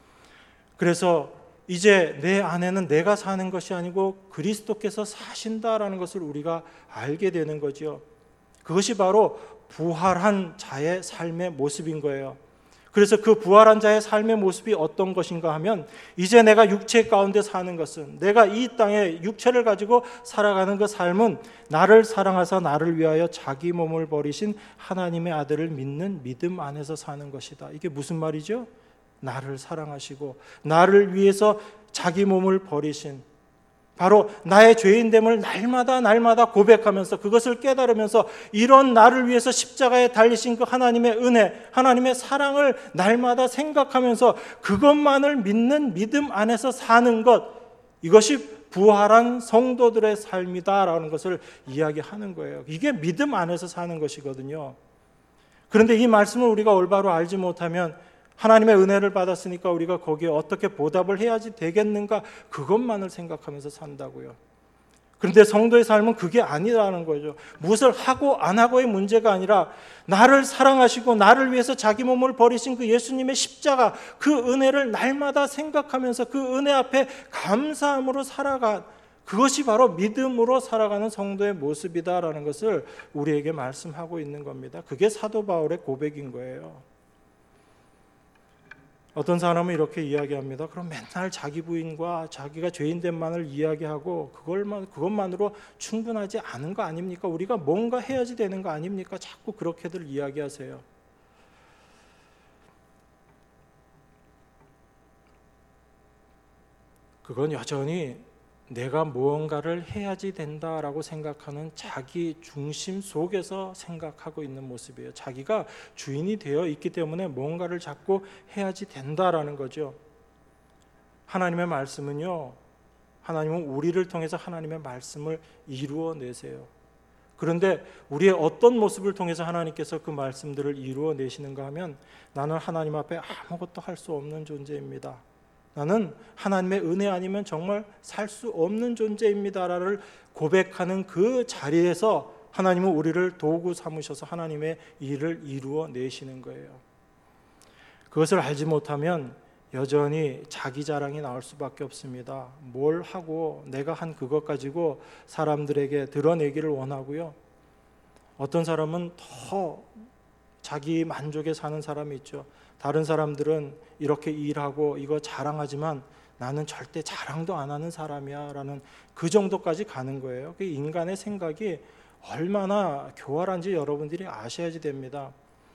그래서 이제 내 안에는 내가 사는 것이 아니고 그리스도께서 사신다라는 것을 우리가 알게 되는 거죠. 그것이 바로 부활한 자의 삶의 모습인 거예요. 그래서 그 부활한 자의 삶의 모습이 어떤 것인가 하면, 이제 내가 육체 가운데 사는 것은, 내가 이 땅에 육체를 가지고 살아가는 그 삶은 나를 사랑하사 나를 위하여 자기 몸을 버리신 하나님의 아들을 믿는 믿음 안에서 사는 것이다. 이게 무슨 말이죠? 나를 사랑하시고 나를 위해서 자기 몸을 버리신, 바로 나의 죄인됨을 날마다 날마다 고백하면서 그것을 깨달으면서 이런 나를 위해서 십자가에 달리신 그 하나님의 은혜, 하나님의 사랑을 날마다 생각하면서 그것만을 믿는 믿음 안에서 사는 것, 이것이 부활한 성도들의 삶이다라는 것을 이야기하는 거예요. 이게 믿음 안에서 사는 것이거든요. 그런데 이 말씀을 우리가 올바로 알지 못하면 하나님의 은혜를 받았으니까 우리가 거기에 어떻게 보답을 해야지 되겠는가, 그것만을 생각하면서 산다고요. 그런데 성도의 삶은 그게 아니라는 거죠. 무엇을 하고 안 하고의 문제가 아니라 나를 사랑하시고 나를 위해서 자기 몸을 버리신 그 예수님의 십자가, 그 은혜를 날마다 생각하면서 그 은혜 앞에 감사함으로 살아가, 그것이 바로 믿음으로 살아가는 성도의 모습이다라는 것을 우리에게 말씀하고 있는 겁니다. 그게 사도 바울의 고백인 거예요. 어떤 사람은 이렇게 이야기합니다. 그럼 맨날 자기 부인과 자기가 죄인됨만을 이야기하고 그걸만, 그것만으로 충분하지 않은 거 아닙니까? 우리가 뭔가 해야지 되는 거 아닙니까? 자꾸 그렇게들 이야기하세요. 그건 여전히 내가 무언가를 해야지 된다라고 생각하는 자기 중심 속에서 생각하고 있는 모습이에요. 자기가 주인이 되어 있기 때문에 뭔가를 자꾸 해야지 된다라는 거죠. 하나님의 말씀은요, 하나님은 우리를 통해서 하나님의 말씀을 이루어내세요. 그런데 우리의 어떤 모습을 통해서 하나님께서 그 말씀들을 이루어내시는가 하면, 나는 하나님 앞에 아무것도 할 수 없는 존재입니다. 나는 하나님의 은혜 아니면 정말 살 수 없는 존재입니다라를 고백하는 그 자리에서 하나님은 우리를 도구 삼으셔서 하나님의 일을 이루어내시는 거예요. 그것을 알지 못하면 여전히 자기 자랑이 나올 수밖에 없습니다. 뭘 하고 내가 한 그것 가지고 사람들에게 드러내기를 원하고요. 어떤 사람은 더 자기 만족에 사는 사람이 있죠. 다른 사람들은 이렇게 일하고 이거 자랑하지만 나는 절대 자랑도 안 하는 사람이야 라는 그 정도까지 가는 거예요. 그 인간의 생각이 얼마나 교활한지 여러분들이 아셔야지 됩니다.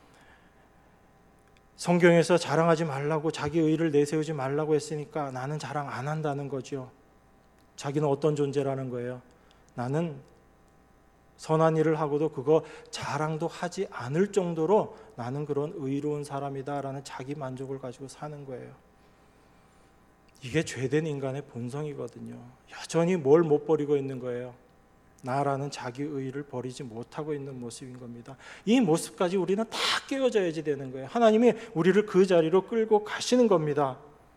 성경에서 자랑하지 말라고, 자기 의의를 내세우지 말라고 했으니까 나는 자랑 안 한다는 거죠. 자기는 어떤 존재라는 거예요? 나는 선한 일을 하고도 그거 자랑도 하지 않을 정도로 나는 그런 의로운 사람이다라는 자기 만족을 가지고 사는 거예요. 이게 죄된 인간의 본성이거든요. 여전히 뭘 못 버리고 있는 거예요? 나라는 자기 의의를 버리지 못하고 있는 모습인 겁니다. 이 모습까지 우리는 다 깨어져야지 되는 거예요. 하나님이 우리를 그 자리로 끌고 가시는 겁니다.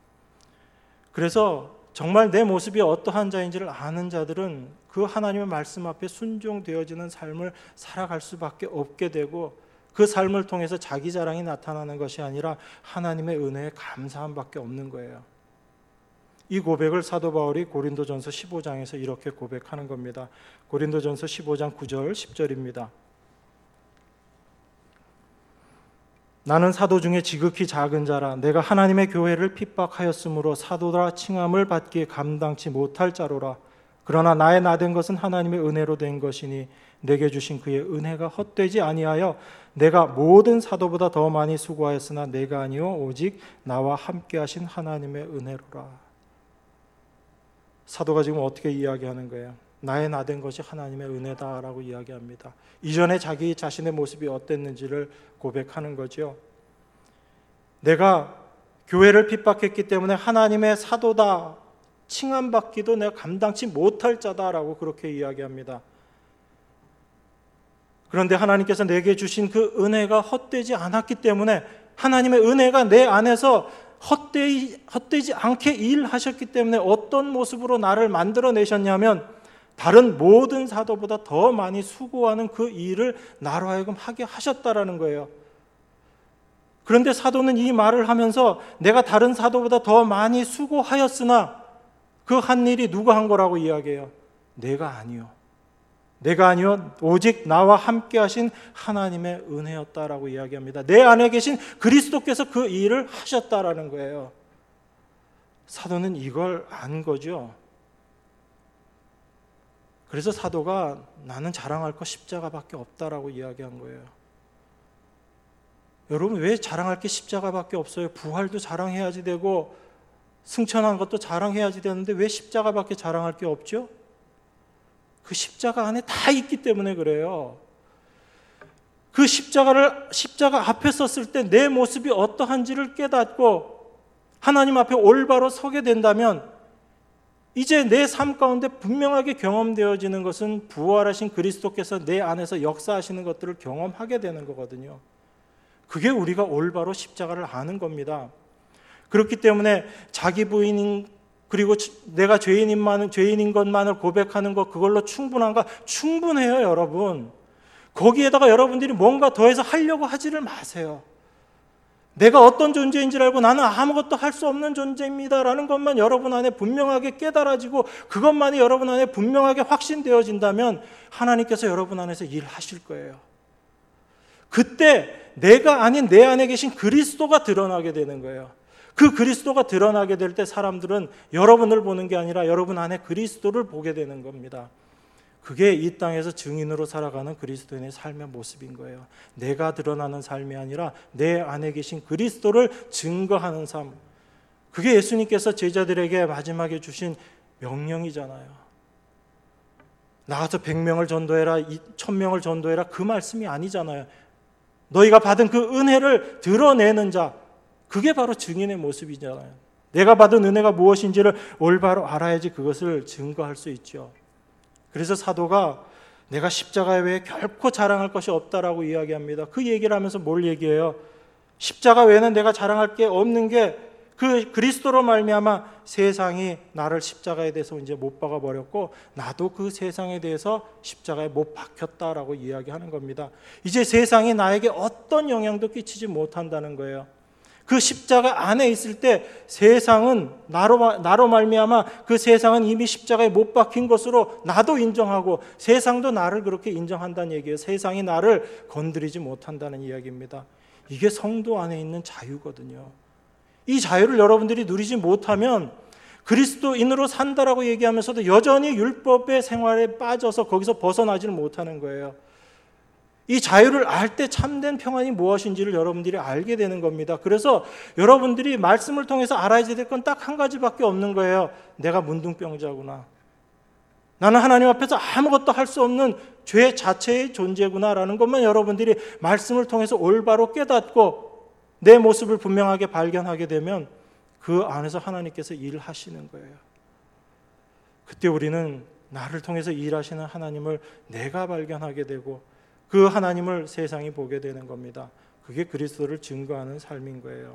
그래서 정말 내 모습이 어떠한 자인지를 아는 자들은 그 하나님의 말씀 앞에 순종되어지는 삶을 살아갈 수밖에 없게 되고, 그 삶을 통해서 자기 자랑이 나타나는 것이 아니라 하나님의 은혜에 감사함밖에 없는 거예요. 이 고백을 사도 바울이 고린도전서 십오 장에서 이렇게 고백하는 겁니다. 고린도전서 십오 장 구 절 십 절입니다. 나는 사도 중에 지극히 작은 자라 내가 하나님의 교회를 핍박하였으므로 사도라 칭함을 받기에 감당치 못할 자로라. 그러나 나의 나된 것은 하나님의 은혜로 된 것이니 내게 주신 그의 은혜가 헛되지 아니하여 내가 모든 사도보다 더 많이 수고하였으나 내가 아니요 오직 나와 함께 하신 하나님의 은혜로라. 사도가 지금 어떻게 이야기하는 거예요? 나의 나된 것이 하나님의 은혜다라고 이야기합니다. 이전에 자기 자신의 모습이 어땠는지를 고백하는 거죠. 내가 교회를 핍박했기 때문에 하나님의 사도다 칭함받기도 내가 감당치 못할 자다라고 그렇게 이야기합니다. 그런데 하나님께서 내게 주신 그 은혜가 헛되지 않았기 때문에, 하나님의 은혜가 내 안에서 헛되이, 헛되지 않게 일하셨기 때문에 어떤 모습으로 나를 만들어내셨냐면, 다른 모든 사도보다 더 많이 수고하는 그 일을 나로 하여금 하게 하셨다라는 거예요. 그런데 사도는 이 말을 하면서 내가 다른 사도보다 더 많이 수고하였으나 그 한 일이 누가 한 거라고 이야기해요? 내가 아니요. 내가 아니요 오직 나와 함께 하신 하나님의 은혜였다라고 이야기합니다. 내 안에 계신 그리스도께서 그 일을 하셨다라는 거예요. 사도는 이걸 안 거죠. 그래서 사도가 나는 자랑할 거 십자가밖에 없다라고 이야기한 거예요. 여러분, 왜 자랑할 게 십자가밖에 없어요? 부활도 자랑해야지 되고 승천한 것도 자랑해야지 되는데 왜 십자가밖에 자랑할 게 없죠? 그 십자가 안에 다 있기 때문에 그래요. 그 십자가를 십자가 앞에 섰을 때 내 모습이 어떠한지를 깨닫고 하나님 앞에 올바로 서게 된다면 이제 내 삶 가운데 분명하게 경험되어지는 것은 부활하신 그리스도께서 내 안에서 역사하시는 것들을 경험하게 되는 거거든요. 그게 우리가 올바로 십자가를 아는 겁니다. 그렇기 때문에 자기 부인인 그리고 내가 죄인인, 죄인인 것만을 고백하는 것, 그걸로 충분한가? 충분해요, 여러분. 거기에다가 여러분들이 뭔가 더해서 하려고 하지를 마세요. 내가 어떤 존재인지를 알고 나는 아무것도 할 수 없는 존재입니다라는 것만 여러분 안에 분명하게 깨달아지고 그것만이 여러분 안에 분명하게 확신되어진다면 하나님께서 여러분 안에서 일하실 거예요. 그때 내가 아닌 내 안에 계신 그리스도가 드러나게 되는 거예요. 그 그리스도가 드러나게 될 때 사람들은 여러분을 보는 게 아니라 여러분 안에 그리스도를 보게 되는 겁니다. 그게 이 땅에서 증인으로 살아가는 그리스도인의 삶의 모습인 거예요. 내가 드러나는 삶이 아니라 내 안에 계신 그리스도를 증거하는 삶. 그게 예수님께서 제자들에게 마지막에 주신 명령이잖아요. 나가서 백 명을 전도해라, 천 명을 전도해라, 그 말씀이 아니잖아요. 너희가 받은 그 은혜를 드러내는 자, 그게 바로 증인의 모습이잖아요. 내가 받은 은혜가 무엇인지를 올바로 알아야지 그것을 증거할 수 있죠. 그래서 사도가 내가 십자가 외에 결코 자랑할 것이 없다라고 이야기합니다. 그 얘기를 하면서 뭘 얘기해요? 십자가 외에는 내가 자랑할 게 없는 게 그 그리스도로 말미암아 세상이 나를 십자가에 대해서 이제 못 박아 버렸고 나도 그 세상에 대해서 십자가에 못 박혔다라고 이야기하는 겁니다. 이제 세상이 나에게 어떤 영향도 끼치지 못한다는 거예요. 그 십자가 안에 있을 때 세상은 나로, 나로 말미암아 그 세상은 이미 십자가에 못 박힌 것으로 나도 인정하고 세상도 나를 그렇게 인정한다는 얘기예요. 세상이 나를 건드리지 못한다는 이야기입니다. 이게 성도 안에 있는 자유거든요. 이 자유를 여러분들이 누리지 못하면 그리스도인으로 산다라고 얘기하면서도 여전히 율법의 생활에 빠져서 거기서 벗어나지를 못하는 거예요. 이 자유를 알 때 참된 평안이 무엇인지를 여러분들이 알게 되는 겁니다. 그래서 여러분들이 말씀을 통해서 알아야 될 건 딱 한 가지밖에 없는 거예요. 내가 문둥병자구나. 나는 하나님 앞에서 아무것도 할 수 없는 죄 자체의 존재구나라는 것만 여러분들이 말씀을 통해서 올바로 깨닫고 내 모습을 분명하게 발견하게 되면 그 안에서 하나님께서 일하시는 거예요. 그때 우리는 나를 통해서 일하시는 하나님을 내가 발견하게 되고 그 하나님을 세상이 보게 되는 겁니다. 그게 그리스도를 증거하는 삶인 거예요.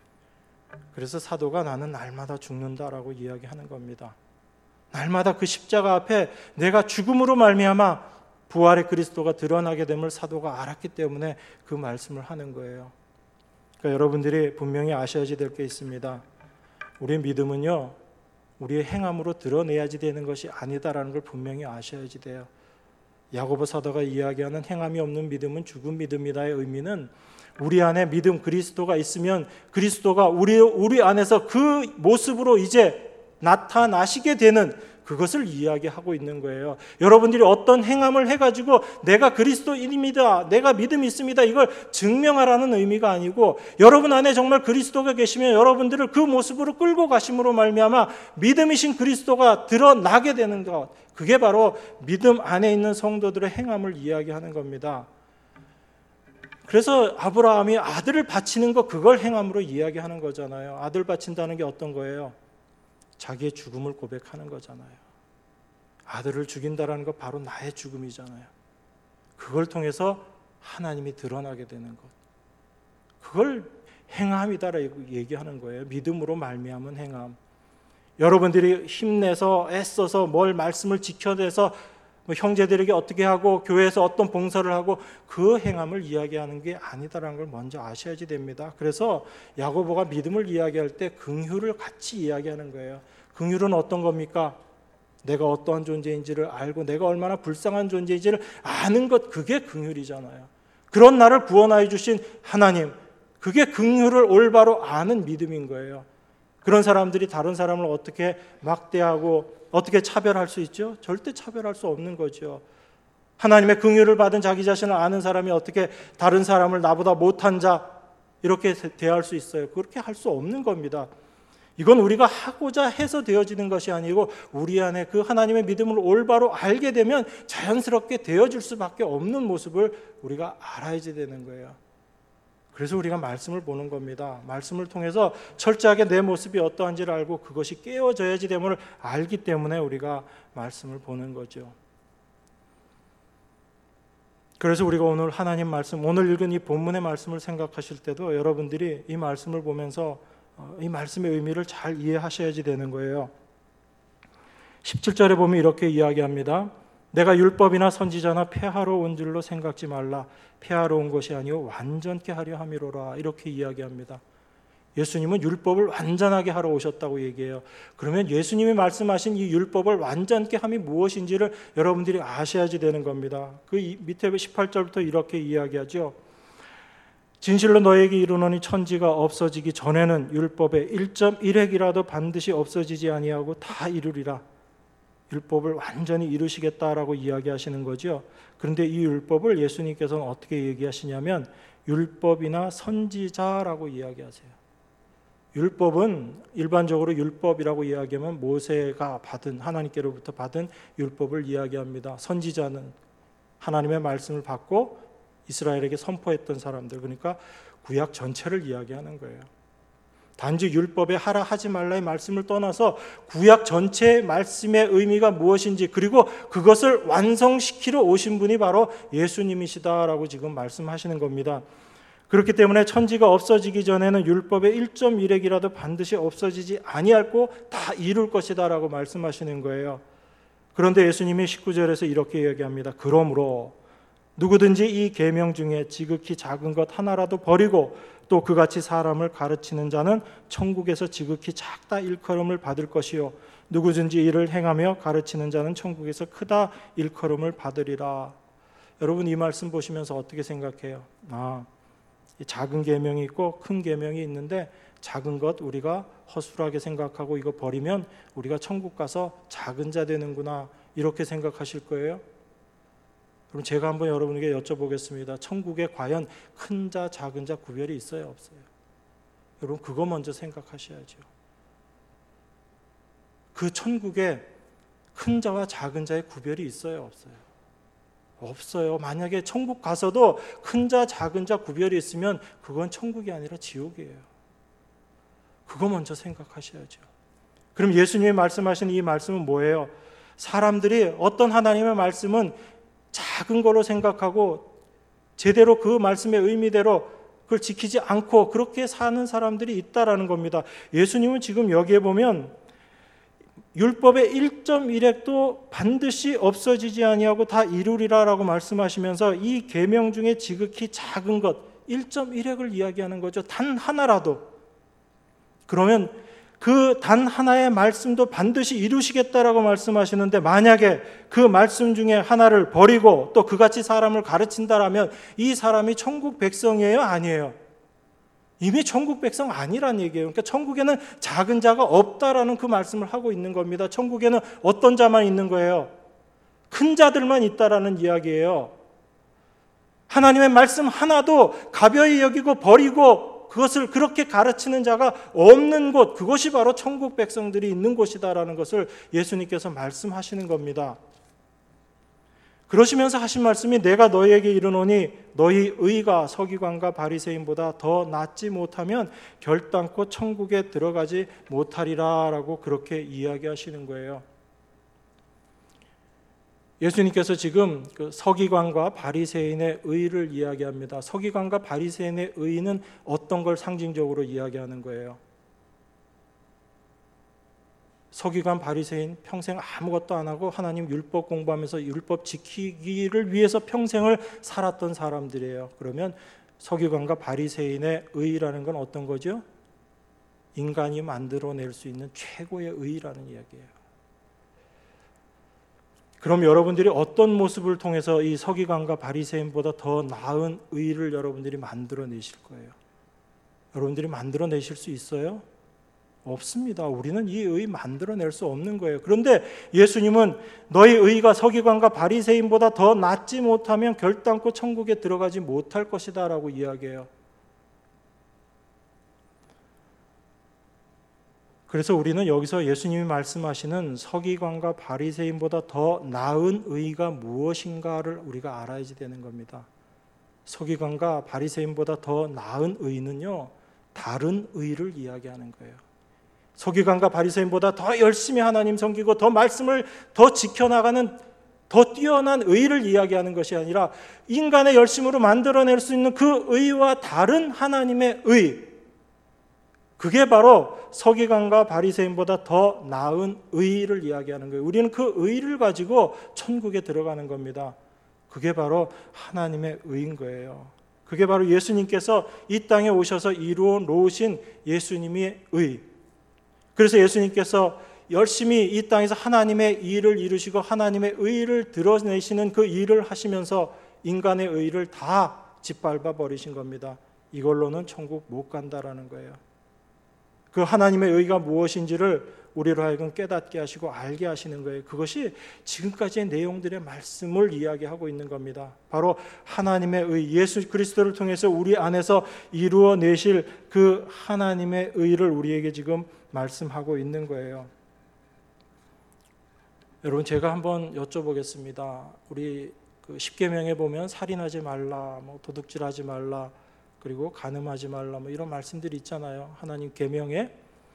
그래서 사도가 나는 날마다 죽는다라고 이야기하는 겁니다. 날마다 그 십자가 앞에 내가 죽음으로 말미암아 부활의 그리스도가 드러나게 됨을 사도가 알았기 때문에 그 말씀을 하는 거예요. 그러니까 여러분들이 분명히 아셔야지 될 게 있습니다. 우리의 믿음은요, 우리의 행함으로 드러내야지 되는 것이 아니다라는 걸 분명히 아셔야지 돼요. 야고보 사도가 이야기하는 행함이 없는 믿음은 죽은 믿음이다의 의미는 우리 안에 믿음 그리스도가 있으면 그리스도가 우리, 우리 안에서 그 모습으로 이제 나타나시게 되는 그것을 이야기하고 있는 거예요. 여러분들이 어떤 행함을 해가지고 내가 그리스도인입니다, 내가 믿음이 있습니다, 이걸 증명하라는 의미가 아니고 여러분 안에 정말 그리스도가 계시면 여러분들을 그 모습으로 끌고 가심으로 말미암아 믿음이신 그리스도가 드러나게 되는 것, 그게 바로 믿음 안에 있는 성도들의 행함을 이야기하는 겁니다. 그래서 아브라함이 아들을 바치는 것, 그걸 행함으로 이야기하는 거잖아요. 아들 바친다는 게 어떤 거예요? 자기의 죽음을 고백하는 거잖아요. 아들을 죽인다라는 것 바로 나의 죽음이잖아요. 그걸 통해서 하나님이 드러나게 되는 것, 그걸 행함이다라고 얘기하는 거예요. 믿음으로 말미암은 행함. 여러분들이 힘내서 애써서 뭘 말씀을 지켜내서 뭐 형제들에게 어떻게 하고 교회에서 어떤 봉사를 하고 그 행함을 이야기하는 게 아니다라는 걸 먼저 아셔야지 됩니다. 그래서 야고보가 믿음을 이야기할 때 긍휼을 같이 이야기하는 거예요. 긍휼은 어떤 겁니까? 내가 어떠한 존재인지를 알고 내가 얼마나 불쌍한 존재인지를 아는 것, 그게 긍휼이잖아요. 그런 나를 구원하여 주신 하나님, 그게 긍휼을 올바로 아는 믿음인 거예요. 그런 사람들이 다른 사람을 어떻게 막대하고 어떻게 차별할 수 있죠? 절대 차별할 수 없는 거죠. 하나님의 긍휼을 받은 자기 자신을 아는 사람이 어떻게 다른 사람을 나보다 못한 자 이렇게 대할 수 있어요? 그렇게 할 수 없는 겁니다. 이건 우리가 하고자 해서 되어지는 것이 아니고 우리 안에 그 하나님의 믿음을 올바로 알게 되면 자연스럽게 되어질 수밖에 없는 모습을 우리가 알아야지 되는 거예요. 그래서 우리가 말씀을 보는 겁니다. 말씀을 통해서 철저하게 내 모습이 어떠한지를 알고 그것이 깨어져야지 됨을 알기 때문에 우리가 말씀을 보는 거죠. 그래서 우리가 오늘 하나님 말씀, 오늘 읽은 이 본문의 말씀을 생각하실 때도 여러분들이 이 말씀을 보면서 이 말씀의 의미를 잘 이해하셔야지 되는 거예요. 십칠 절에 보면 이렇게 이야기합니다. 내가 율법이나 선지자나 폐하러 온 줄로 생각지 말라. 폐하러 온 것이 아니오 완전케 하려 함이로라. 이렇게 이야기합니다. 예수님은 율법을 완전하게 하러 오셨다고 얘기해요. 그러면 예수님이 말씀하신 이 율법을 완전케 함이 무엇인지를 여러분들이 아셔야지 되는 겁니다. 그 밑에 십팔 절부터 이렇게 이야기하죠. 진실로 너에게 이르노니 천지가 없어지기 전에는 율법의 일 점 일 획이라도 반드시 없어지지 아니하고 다 이루리라. 율법을 완전히 이루시겠다라고 이야기하시는 거죠. 그런데 이 율법을 예수님께서는 어떻게 얘기하시냐면 율법이나 선지자라고 이야기하세요. 율법은 일반적으로 율법이라고 이야기하면 모세가 받은 하나님께로부터 받은 율법을 이야기합니다. 선지자는 하나님의 말씀을 받고 이스라엘에게 선포했던 사람들, 그러니까 구약 전체를 이야기하는 거예요. 단지 율법에 하라 하지 말라의 말씀을 떠나서 구약 전체의 말씀의 의미가 무엇인지, 그리고 그것을 완성시키러 오신 분이 바로 예수님이시다라고 지금 말씀하시는 겁니다. 그렇기 때문에 천지가 없어지기 전에는 율법의 일 점 일 획이라도 반드시 없어지지 아니하고 다 이룰 것이다라고 말씀하시는 거예요. 그런데 예수님이 십구 절에서 이렇게 이야기합니다. 그러므로 누구든지 이 계명 중에 지극히 작은 것 하나라도 버리고 또 그같이 사람을 가르치는 자는 천국에서 지극히 작다 일컬음을 받을 것이요 누구든지 이를 행하며 가르치는 자는 천국에서 크다 일컬음을 받으리라. 여러분, 이 말씀 보시면서 어떻게 생각해요? 아, 작은 계명이 있고 큰 계명이 있는데 작은 것 우리가 허술하게 생각하고 이거 버리면 우리가 천국 가서 작은 자 되는구나, 이렇게 생각하실 거예요. 그럼 제가 한번 여러분에게 여쭤보겠습니다. 천국에 과연 큰 자 작은 자 구별이 있어요, 없어요? 여러분, 그거 먼저 생각하셔야죠. 그 천국에 큰 자와 작은 자의 구별이 있어요, 없어요? 없어요. 만약에 천국 가서도 큰 자 작은 자 구별이 있으면 그건 천국이 아니라 지옥이에요. 그거 먼저 생각하셔야죠. 그럼 예수님이 말씀하시는 이 말씀은 뭐예요? 사람들이 어떤 하나님의 말씀은 작은 거로 생각하고 제대로 그 말씀의 의미대로 그걸 지키지 않고 그렇게 사는 사람들이 있다라는 겁니다. 예수님은 지금 여기에 보면 율법의 일 점 일 획도 반드시 없어지지 아니하고 다 이루리라라고 말씀하시면서 이 계명 중에 지극히 작은 것 일 점 일 획을 이야기하는 거죠. 단 하나라도. 그러면 그 단 하나의 말씀도 반드시 이루시겠다라고 말씀하시는데, 만약에 그 말씀 중에 하나를 버리고 또 그같이 사람을 가르친다라면 이 사람이 천국 백성이에요, 아니에요? 이미 천국 백성 아니란 얘기예요. 그러니까 천국에는 작은 자가 없다라는 그 말씀을 하고 있는 겁니다. 천국에는 어떤 자만 있는 거예요? 큰 자들만 있다라는 이야기예요. 하나님의 말씀 하나도 가벼이 여기고 버리고 그것을 그렇게 가르치는 자가 없는 곳, 그것이 바로 천국 백성들이 있는 곳이다라는 것을 예수님께서 말씀하시는 겁니다. 그러시면서 하신 말씀이 내가 너희에게 이르노니 너희 의가 서기관과 바리새인보다 더 낫지 못하면 결단코 천국에 들어가지 못하리라라고 그렇게 이야기하시는 거예요. 예수님께서 지금 그 서기관과 바리새인의 의를 이야기합니다. 서기관과 바리새인의 의는 어떤 걸 상징적으로 이야기하는 거예요? 서기관 바리새인 평생 아무것도 안 하고 하나님 율법 공부하면서 율법 지키기를 위해서 평생을 살았던 사람들이에요. 그러면 서기관과 바리새인의 의라는 건 어떤 거죠? 인간이 만들어낼 수 있는 최고의 의라는 이야기예요. 그럼 여러분들이 어떤 모습을 통해서 이 서기관과 바리새인보다 더 나은 의를 여러분들이 만들어내실 거예요? 여러분들이 만들어내실 수 있어요? 없습니다. 우리는 이 의 만들어낼 수 없는 거예요. 그런데 예수님은 너희 의가 서기관과 바리새인보다 더 낫지 못하면 결단코 천국에 들어가지 못할 것이다 라고 이야기해요. 그래서 우리는 여기서 예수님이 말씀하시는 서기관과 바리새인보다 더 나은 의가 무엇인가를 우리가 알아야지 되는 겁니다. 서기관과 바리새인보다 더 나은 의는요, 다른 의를 이야기하는 거예요. 서기관과 바리새인보다 더 열심히 하나님 섬기고 더 말씀을 더 지켜나가는 더 뛰어난 의를 이야기하는 것이 아니라 인간의 열심으로 만들어낼 수 있는 그 의와 다른 하나님의 의, 그게 바로 서기관과 바리새인보다 더 나은 의를 이야기하는 거예요. 우리는 그 의를 가지고 천국에 들어가는 겁니다. 그게 바로 하나님의 의인 거예요. 그게 바로 예수님께서 이 땅에 오셔서 이루어 놓으신 예수님의 의. 그래서 예수님께서 열심히 이 땅에서 하나님의 일을 이루시고 하나님의 의를 드러내시는 그 일을 하시면서 인간의 의를 다 짓밟아 버리신 겁니다. 이걸로는 천국 못 간다라는 거예요. 그 하나님의 의가 무엇인지를 우리로 하여금 깨닫게 하시고 알게 하시는 거예요. 그것이 지금까지의 내용들의 말씀을 이야기하고 있는 겁니다. 바로 하나님의 의, 예수 그리스도를 통해서 우리 안에서 이루어내실 그 하나님의 의를 우리에게 지금 말씀하고 있는 거예요. 여러분, 제가 한번 여쭤보겠습니다. 우리 그 십계명에 보면 살인하지 말라, 뭐 도둑질하지 말라, 그리고 간음하지 말라, 뭐 이런 말씀들이 있잖아요. 하나님 계명에.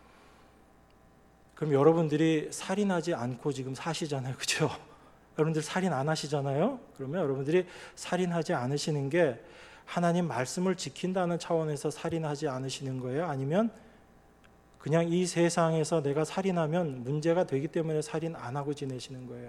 그럼 여러분들이 살인하지 않고 지금 사시잖아요, 그렇죠? 여러분들 살인 안 하시잖아요. 그러면 여러분들이 살인하지 않으시는 게 하나님 말씀을 지킨다는 차원에서 살인하지 않으시는 거예요? 아니면 그냥 이 세상에서 내가 살인하면 문제가 되기 때문에 살인 안 하고 지내시는 거예요?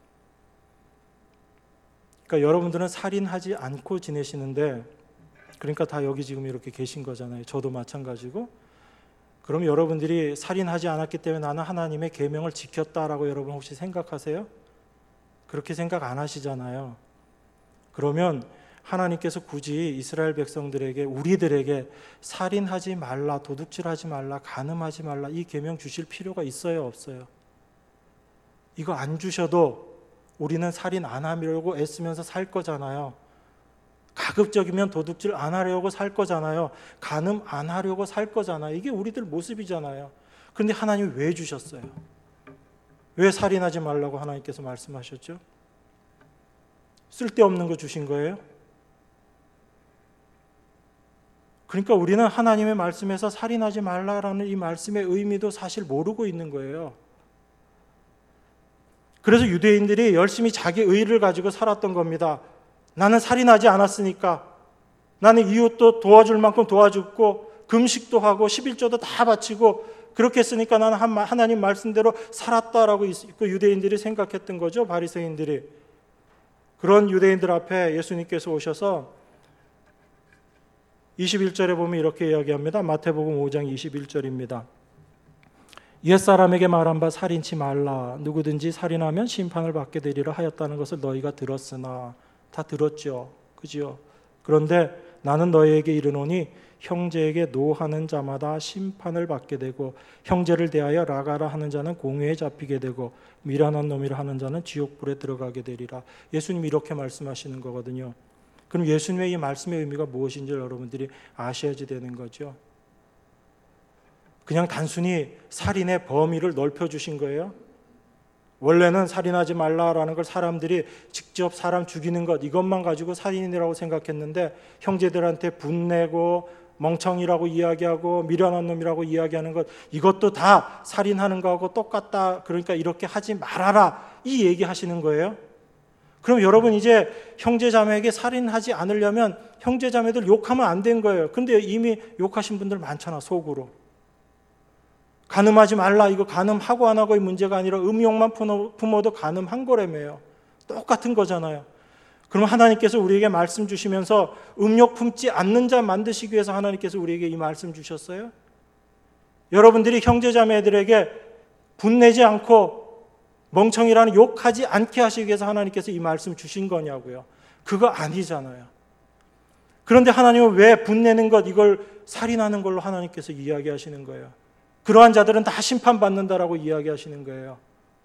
그러니까 여러분들은 살인하지 않고 지내시는데, 그러니까 다 여기 지금 이렇게 계신 거잖아요. 저도 마찬가지고. 그럼 여러분들이 살인하지 않았기 때문에 나는 하나님의 계명을 지켰다라고 여러분 혹시 생각하세요? 그렇게 생각 안 하시잖아요. 그러면 하나님께서 굳이 이스라엘 백성들에게, 우리들에게 살인하지 말라, 도둑질하지 말라, 간음하지 말라 이 계명 주실 필요가 있어요, 없어요? 이거 안 주셔도 우리는 살인 안 하려고 애쓰면서 살 거잖아요. 가급적이면 도둑질 안 하려고 살 거잖아요. 간음 안 하려고 살 거잖아요. 이게 우리들 모습이잖아요. 그런데 하나님이 왜 주셨어요? 왜 살인하지 말라고 하나님께서 말씀하셨죠? 쓸데없는 거 주신 거예요? 그러니까 우리는 하나님의 말씀에서 살인하지 말라라는 이 말씀의 의미도 사실 모르고 있는 거예요. 그래서 유대인들이 열심히 자기 의를 가지고 살았던 겁니다. 나는 살인하지 않았으니까, 나는 이웃도 도와줄 만큼 도와줬고 금식도 하고 십일조도 다 바치고 그렇게 했으니까 나는 하나님 말씀대로 살았다라고 그 유대인들이 생각했던 거죠. 바리새인들이. 그런 유대인들 앞에 예수님께서 오셔서 이십일 절에 보면 이렇게 이야기합니다. 마태복음 오 장 이십일 절입니다. 옛사람에게 말한 바 살인치 말라, 누구든지 살인하면 심판을 받게 되리라 하였다는 것을 너희가 들었으나. 다 들었죠, 그죠? 그런데 나는 너희에게 이르노니 형제에게 노하는 자마다 심판을 받게 되고 형제를 대하여 라가라 하는 자는 공회에 잡히게 되고 미련한 놈이라 하는 자는 지옥불에 들어가게 되리라. 예수님이 이렇게 말씀하시는 거거든요. 그럼 예수님의 이 말씀의 의미가 무엇인지 여러분들이 아셔야지 되는 거죠. 그냥 단순히 살인의 범위를 넓혀주신 거예요? 원래는 살인하지 말라라는 걸 사람들이 직접 사람 죽이는 것, 이것만 가지고 살인이라고 생각했는데 형제들한테 분내고 멍청이라고 이야기하고 미련한 놈이라고 이야기하는 것, 이것도 다 살인하는 거하고 똑같다. 그러니까 이렇게 하지 말아라, 이 얘기하시는 거예요. 그럼 여러분, 이제 형제자매에게 살인하지 않으려면 형제자매들 욕하면 안 된 거예요. 근데 이미 욕하신 분들 많잖아, 속으로. 간음하지 말라, 이거 간음하고 안 하고의 문제가 아니라 음욕만 품어도 간음한 거라며요. 똑같은 거잖아요. 그럼 하나님께서 우리에게 말씀 주시면서 음욕 품지 않는 자 만드시기 위해서 하나님께서 우리에게 이 말씀 주셨어요? 여러분들이 형제자매들에게 분내지 않고 멍청이라는 욕하지 않게 하시기 위해서 하나님께서 이 말씀 주신 거냐고요. 그거 아니잖아요. 그런데 하나님은 왜 분내는 것, 이걸 살인하는 걸로 하나님께서 이야기하시는 거예요? 그러한 자들은 다 심판받는다라고 이야기하시는 거예요.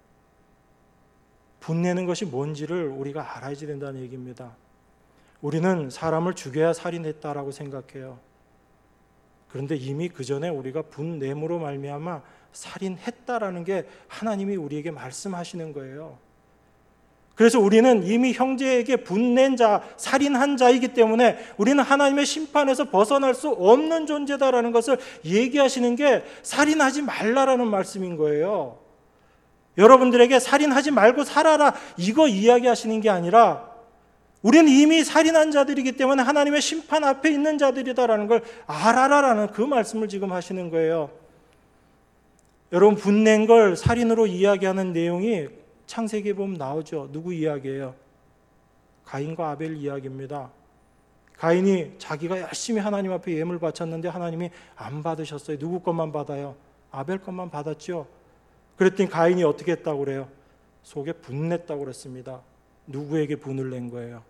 분내는 것이 뭔지를 우리가 알아야지 된다는 얘기입니다. 우리는 사람을 죽여야 살인했다라고 생각해요. 그런데 이미 그 전에 우리가 분냄으로 말미암아 살인했다라는 게 하나님이 우리에게 말씀하시는 거예요. 그래서 우리는 이미 형제에게 분낸 자, 살인한 자이기 때문에 우리는 하나님의 심판에서 벗어날 수 없는 존재다라는 것을 얘기하시는 게 살인하지 말라라는 말씀인 거예요. 여러분들에게 살인하지 말고 살아라, 이거 이야기하시는 게 아니라 우리는 이미 살인한 자들이기 때문에 하나님의 심판 앞에 있는 자들이다라는 걸 알아라라는 그 말씀을 지금 하시는 거예요. 여러분, 분낸 걸 살인으로 이야기하는 내용이 창세기에 보면 나오죠. 누구 이야기예요? 가인과 아벨 이야기입니다. 가인이 자기가 열심히 하나님 앞에 예물 바쳤는데 하나님이 안 받으셨어요. 누구 것만 받아요? 아벨 것만 받았죠. 그랬더니 가인이 어떻게 했다고 그래요? 속에 분냈다고 그랬습니다. 누구에게 분을 낸 거예요?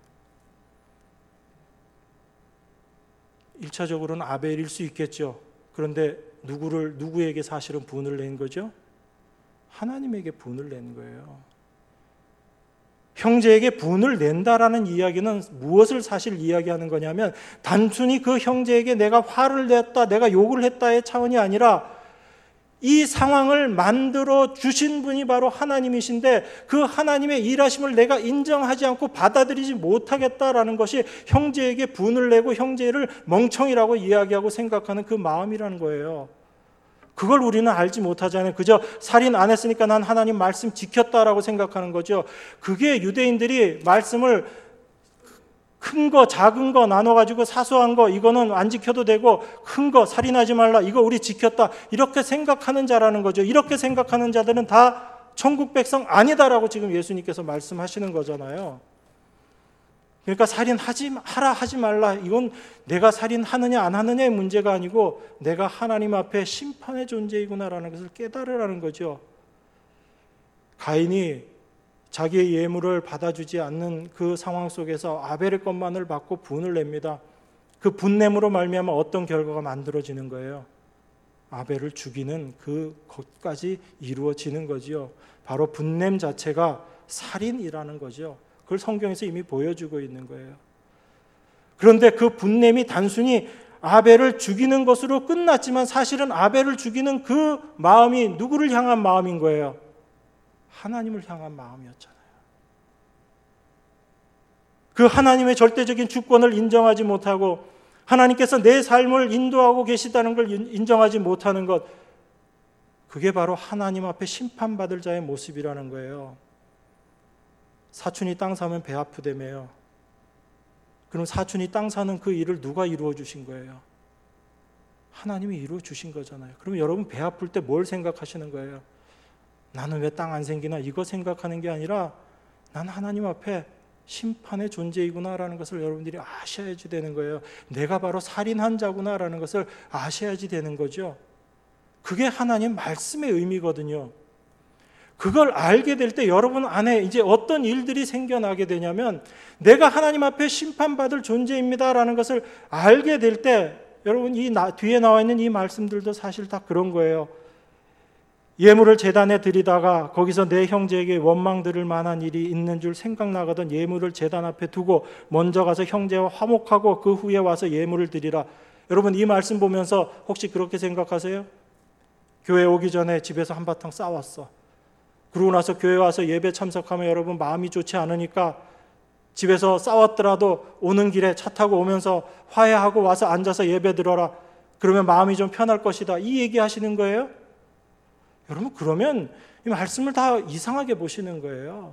일 차적으로는 아벨일 수 있겠죠. 그런데 누구를 누구에게 사실은 분을 낸 거죠? 하나님에게 분을 낸 거예요. 형제에게 분을 낸다라는 이야기는 무엇을 사실 이야기하는 거냐면 단순히 그 형제에게 내가 화를 냈다, 내가 욕을 했다의 차원이 아니라 이 상황을 만들어 주신 분이 바로 하나님이신데 그 하나님의 일하심을 내가 인정하지 않고 받아들이지 못하겠다라는 것이 형제에게 분을 내고 형제를 멍청이라고 이야기하고 생각하는 그 마음이라는 거예요. 그걸 우리는 알지 못하잖아요. 그저 살인 안 했으니까 난 하나님 말씀 지켰다라고 생각하는 거죠. 그게 유대인들이 말씀을 큰 거 작은 거 나눠가지고 사소한 거 이거는 안 지켜도 되고 큰 거 살인하지 말라 이거 우리 지켰다 이렇게 생각하는 자라는 거죠. 이렇게 생각하는 자들은 다 천국 백성 아니다라고 지금 예수님께서 말씀하시는 거잖아요. 그러니까 살인하지 하라 하지 말라 이건 내가 살인하느냐 안 하느냐의 문제가 아니고 내가 하나님 앞에 심판의 존재이구나라는 것을 깨달으라는 거죠. 가인이 자기의 예물을 받아주지 않는 그 상황 속에서 아벨의 것만을 받고 분을 냅니다. 그 분냄으로 말미암아 어떤 결과가 만들어지는 거예요? 아벨을 죽이는 그 것까지 이루어지는 거지요. 바로 분냄 자체가 살인이라는 거죠. 그걸 성경에서 이미 보여주고 있는 거예요. 그런데 그 분냄이 단순히 아벨을 죽이는 것으로 끝났지만 사실은 아벨을 죽이는 그 마음이 누구를 향한 마음인 거예요? 하나님을 향한 마음이었잖아요. 그 하나님의 절대적인 주권을 인정하지 못하고 하나님께서 내 삶을 인도하고 계시다는 걸 인정하지 못하는 것, 그게 바로 하나님 앞에 심판받을 자의 모습이라는 거예요. 사촌이 땅 사면 배 아프다며요. 그럼 사촌이 땅 사는 그 일을 누가 이루어 주신 거예요? 하나님이 이루어 주신 거잖아요. 그럼 여러분 배 아플 때 뭘 생각하시는 거예요? 나는 왜 땅 안 생기나 이거 생각하는 게 아니라 난 하나님 앞에 심판의 존재이구나라는 것을 여러분들이 아셔야지 되는 거예요. 내가 바로 살인한 자구나라는 것을 아셔야지 되는 거죠. 그게 하나님 말씀의 의미거든요. 그걸 알게 될 때 여러분 안에 이제 어떤 일들이 생겨나게 되냐면 내가 하나님 앞에 심판받을 존재입니다라는 것을 알게 될 때 여러분 이 나, 뒤에 나와 있는 이 말씀들도 사실 다 그런 거예요. 예물을 제단에 드리다가 거기서 내 형제에게 원망 들을 만한 일이 있는 줄 생각나거든 예물을 제단 앞에 두고 먼저 가서 형제와 화목하고 그 후에 와서 예물을 드리라. 여러분 이 말씀 보면서 혹시 그렇게 생각하세요? 교회 오기 전에 집에서 한바탕 싸웠어. 그러고 나서 교회 와서 예배 참석하면 여러분 마음이 좋지 않으니까 집에서 싸웠더라도 오는 길에 차 타고 오면서 화해하고 와서 앉아서 예배 들어라. 그러면 마음이 좀 편할 것이다. 이 얘기 하시는 거예요? 여러분 그러면 이 말씀을 다 이상하게 보시는 거예요.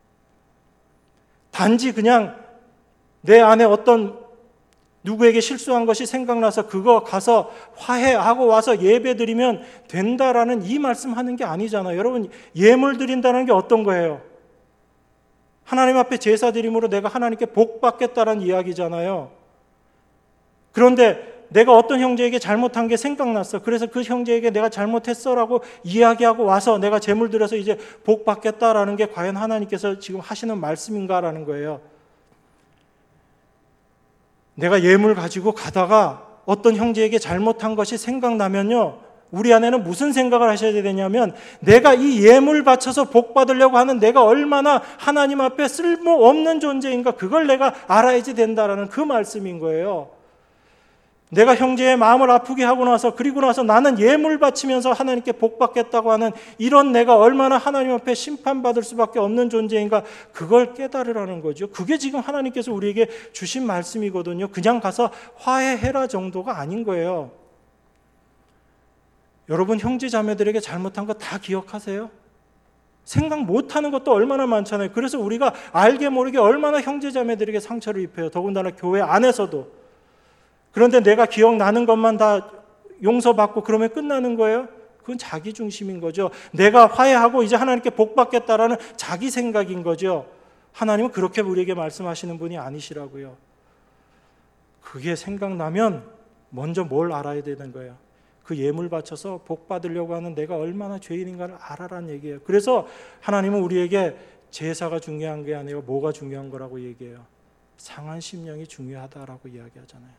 단지 그냥 내 안에 어떤 누구에게 실수한 것이 생각나서 그거 가서 화해하고 와서 예배 드리면 된다라는 이 말씀하는 게 아니잖아요. 여러분 예물 드린다는 게 어떤 거예요? 하나님 앞에 제사 드림으로 내가 하나님께 복 받겠다는 이야기잖아요. 그런데 내가 어떤 형제에게 잘못한 게 생각났어. 그래서 그 형제에게 내가 잘못했어라고 이야기하고 와서 내가 제물 드려서 이제 복 받겠다라는 게 과연 하나님께서 지금 하시는 말씀인가라는 거예요. 내가 예물 가지고 가다가 어떤 형제에게 잘못한 것이 생각나면요, 우리 안에는 무슨 생각을 하셔야 되냐면 내가 이 예물 바쳐서 복 받으려고 하는 내가 얼마나 하나님 앞에 쓸모없는 존재인가, 그걸 내가 알아야지 된다라는 그 말씀인 거예요. 내가 형제의 마음을 아프게 하고 나서 그리고 나서 나는 예물 바치면서 하나님께 복 받겠다고 하는 이런 내가 얼마나 하나님 앞에 심판받을 수밖에 없는 존재인가, 그걸 깨달으라는 거죠. 그게 지금 하나님께서 우리에게 주신 말씀이거든요. 그냥 가서 화해해라 정도가 아닌 거예요. 여러분 형제 자매들에게 잘못한 거 다 기억하세요? 생각 못하는 것도 얼마나 많잖아요. 그래서 우리가 알게 모르게 얼마나 형제 자매들에게 상처를 입혀요. 더군다나 교회 안에서도. 그런데 내가 기억나는 것만 다 용서받고 그러면 끝나는 거예요? 그건 자기 중심인 거죠. 내가 화해하고 이제 하나님께 복 받겠다라는 자기 생각인 거죠. 하나님은 그렇게 우리에게 말씀하시는 분이 아니시라고요. 그게 생각나면 먼저 뭘 알아야 되는 거예요? 그 예물 바쳐서 복 받으려고 하는 내가 얼마나 죄인인가를 알아라는 얘기예요. 그래서 하나님은 우리에게 제사가 중요한 게 아니라 뭐가 중요한 거라고 얘기해요? 상한 심령이 중요하다라고 이야기하잖아요.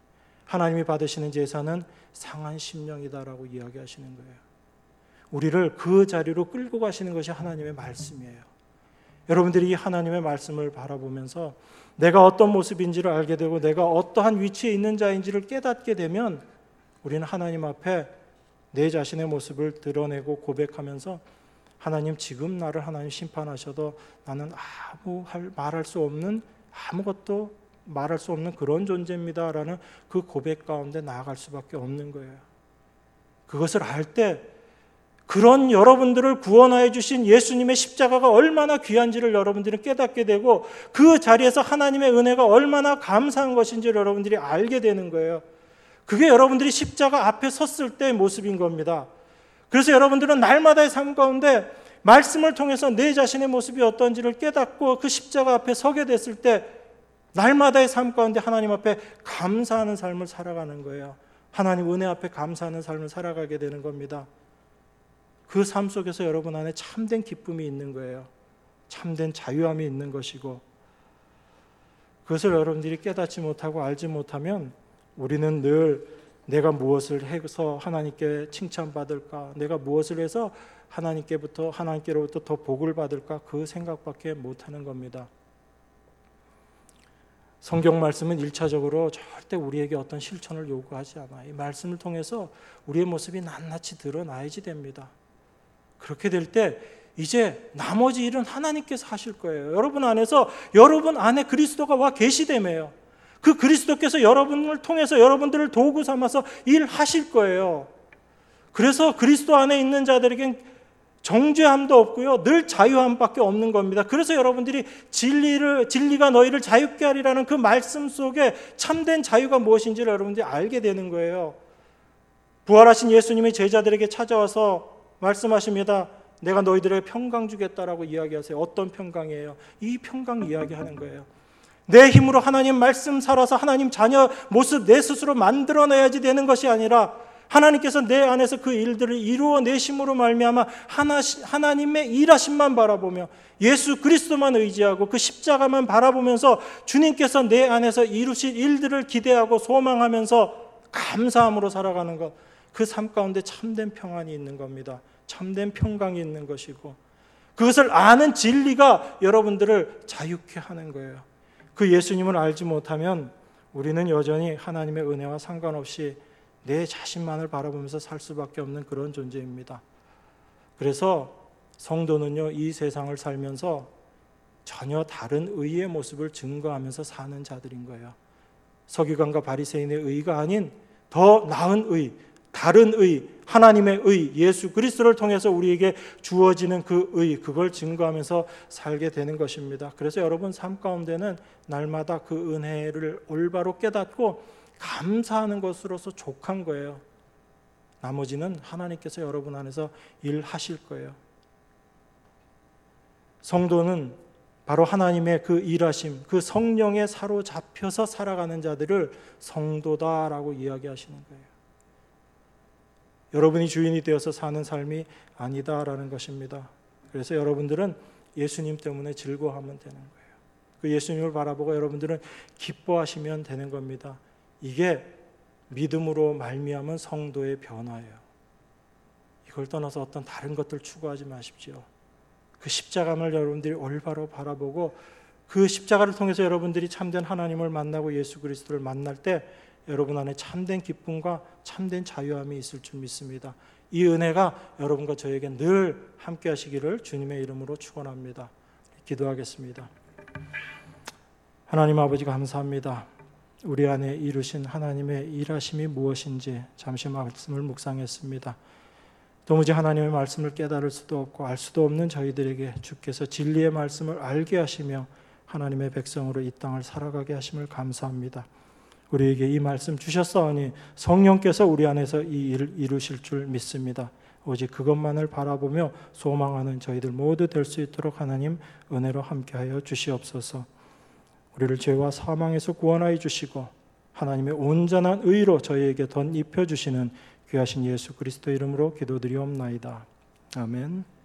하나님이 받으시는 제사는 상한 심령이다라고 이야기하시는 거예요. 우리를 그 자리로 끌고 가시는 것이 하나님의 말씀이에요. 여러분들이 이 하나님의 말씀을 바라보면서 내가 어떤 모습인지를 알게 되고 내가 어떠한 위치에 있는 자인지를 깨닫게 되면 우리는 하나님 앞에 내 자신의 모습을 드러내고 고백하면서 하나님, 지금 나를 하나님 심판하셔도 나는 아무 할, 말할 수 없는, 아무것도 말할 수 없는 그런 존재입니다 라는 그 고백 가운데 나아갈 수밖에 없는 거예요. 그것을 알 때 그런 여러분들을 구원하여 주신 예수님의 십자가가 얼마나 귀한지를 여러분들은 깨닫게 되고 그 자리에서 하나님의 은혜가 얼마나 감사한 것인지를 여러분들이 알게 되는 거예요. 그게 여러분들이 십자가 앞에 섰을 때의 모습인 겁니다. 그래서 여러분들은 날마다의 삶 가운데 말씀을 통해서 내 자신의 모습이 어떤지를 깨닫고 그 십자가 앞에 서게 됐을 때 날마다의 삶 가운데 하나님 앞에 감사하는 삶을 살아가는 거예요. 하나님 은혜 앞에 감사하는 삶을 살아가게 되는 겁니다. 그 삶 속에서 여러분 안에 참된 기쁨이 있는 거예요. 참된 자유함이 있는 것이고, 그것을 여러분들이 깨닫지 못하고 알지 못하면 우리는 늘 내가 무엇을 해서 하나님께 칭찬받을까, 내가 무엇을 해서 하나님께부터 하나님께로부터 더 복을 받을까, 그 생각밖에 못하는 겁니다. 성경 말씀은 일차적으로 절대 우리에게 어떤 실천을 요구하지 않아요. 이 말씀을 통해서 우리의 모습이 낱낱이 드러나야지 됩니다. 그렇게 될 때 이제 나머지 일은 하나님께서 하실 거예요. 여러분 안에서, 여러분 안에 그리스도가 와 계시다며요. 그 그리스도께서 여러분을 통해서 여러분들을 도구 삼아서 일하실 거예요. 그래서 그리스도 안에 있는 자들에겐 정죄함도 없고요, 늘 자유함밖에 없는 겁니다. 그래서 여러분들이 진리를, 진리가 너희를 자유케 하리라는 그 말씀 속에 참된 자유가 무엇인지를 여러분들이 알게 되는 거예요. 부활하신 예수님이 제자들에게 찾아와서 말씀하십니다. 내가 너희들에게 평강 주겠다라고 이야기하세요. 어떤 평강이에요? 이 평강 이야기하는 거예요. 내 힘으로 하나님 말씀 살아서 하나님 자녀 모습 내 스스로 만들어내야지 되는 것이 아니라 하나님께서 내 안에서 그 일들을 이루어 내심으로 말미암아 하나, 하나님의 일하심만 바라보며 예수 그리스도만 의지하고 그 십자가만 바라보면서 주님께서 내 안에서 이루실 일들을 기대하고 소망하면서 감사함으로 살아가는 것, 그 삶 가운데 참된 평안이 있는 겁니다. 참된 평강이 있는 것이고, 그것을 아는 진리가 여러분들을 자유케 하는 거예요. 그 예수님을 알지 못하면 우리는 여전히 하나님의 은혜와 상관없이 내 자신만을 바라보면서 살 수밖에 없는 그런 존재입니다. 그래서 성도는요, 이 세상을 살면서 전혀 다른 의의 모습을 증거하면서 사는 자들인 거예요. 서기관과 바리새인의 의가 아닌 더 나은 의, 다른 의, 하나님의 의, 예수 그리스도를 통해서 우리에게 주어지는 그 의, 그걸 증거하면서 살게 되는 것입니다. 그래서 여러분 삶 가운데는 날마다 그 은혜를 올바로 깨닫고 감사하는 것으로서 족한 거예요. 나머지는 하나님께서 여러분 안에서 일하실 거예요. 성도는 바로 하나님의 그 일하심, 그 성령에 사로잡혀서 살아가는 자들을 성도다라고 이야기하시는 거예요. 여러분이 주인이 되어서 사는 삶이 아니다라는 것입니다. 그래서 여러분들은 예수님 때문에 즐거워하면 되는 거예요. 그 예수님을 바라보고 여러분들은 기뻐하시면 되는 겁니다. 이게 믿음으로 말미암은 성도의 변화예요. 이걸 떠나서 어떤 다른 것들 추구하지 마십시오. 그 십자가를 여러분들이 올바로 바라보고 그 십자가를 통해서 여러분들이 참된 하나님을 만나고 예수 그리스도를 만날 때 여러분 안에 참된 기쁨과 참된 자유함이 있을 줄 믿습니다. 이 은혜가 여러분과 저에게 늘 함께 하시기를 주님의 이름으로 축원합니다. 기도하겠습니다. 하나님 아버지 감사합니다. 우리 안에 이루신 하나님의 일하심이 무엇인지 잠시 말씀을 묵상했습니다. 도무지 하나님의 말씀을 깨달을 수도 없고 알 수도 없는 저희들에게 주께서 진리의 말씀을 알게 하시며 하나님의 백성으로 이 땅을 살아가게 하심을 감사합니다. 우리에게 이 말씀 주셨사오니 성령께서 우리 안에서 이 일을 이루실 줄 믿습니다. 오직 그것만을 바라보며 소망하는 저희들 모두 될 수 있도록 하나님 은혜로 함께하여 주시옵소서. 우리를 죄와 사망에서 구원하여 주시고 하나님의 온전한 의로 저희에게 덧입혀 주시는 귀하신 예수 그리스도 이름으로 기도드리옵나이다. 아멘.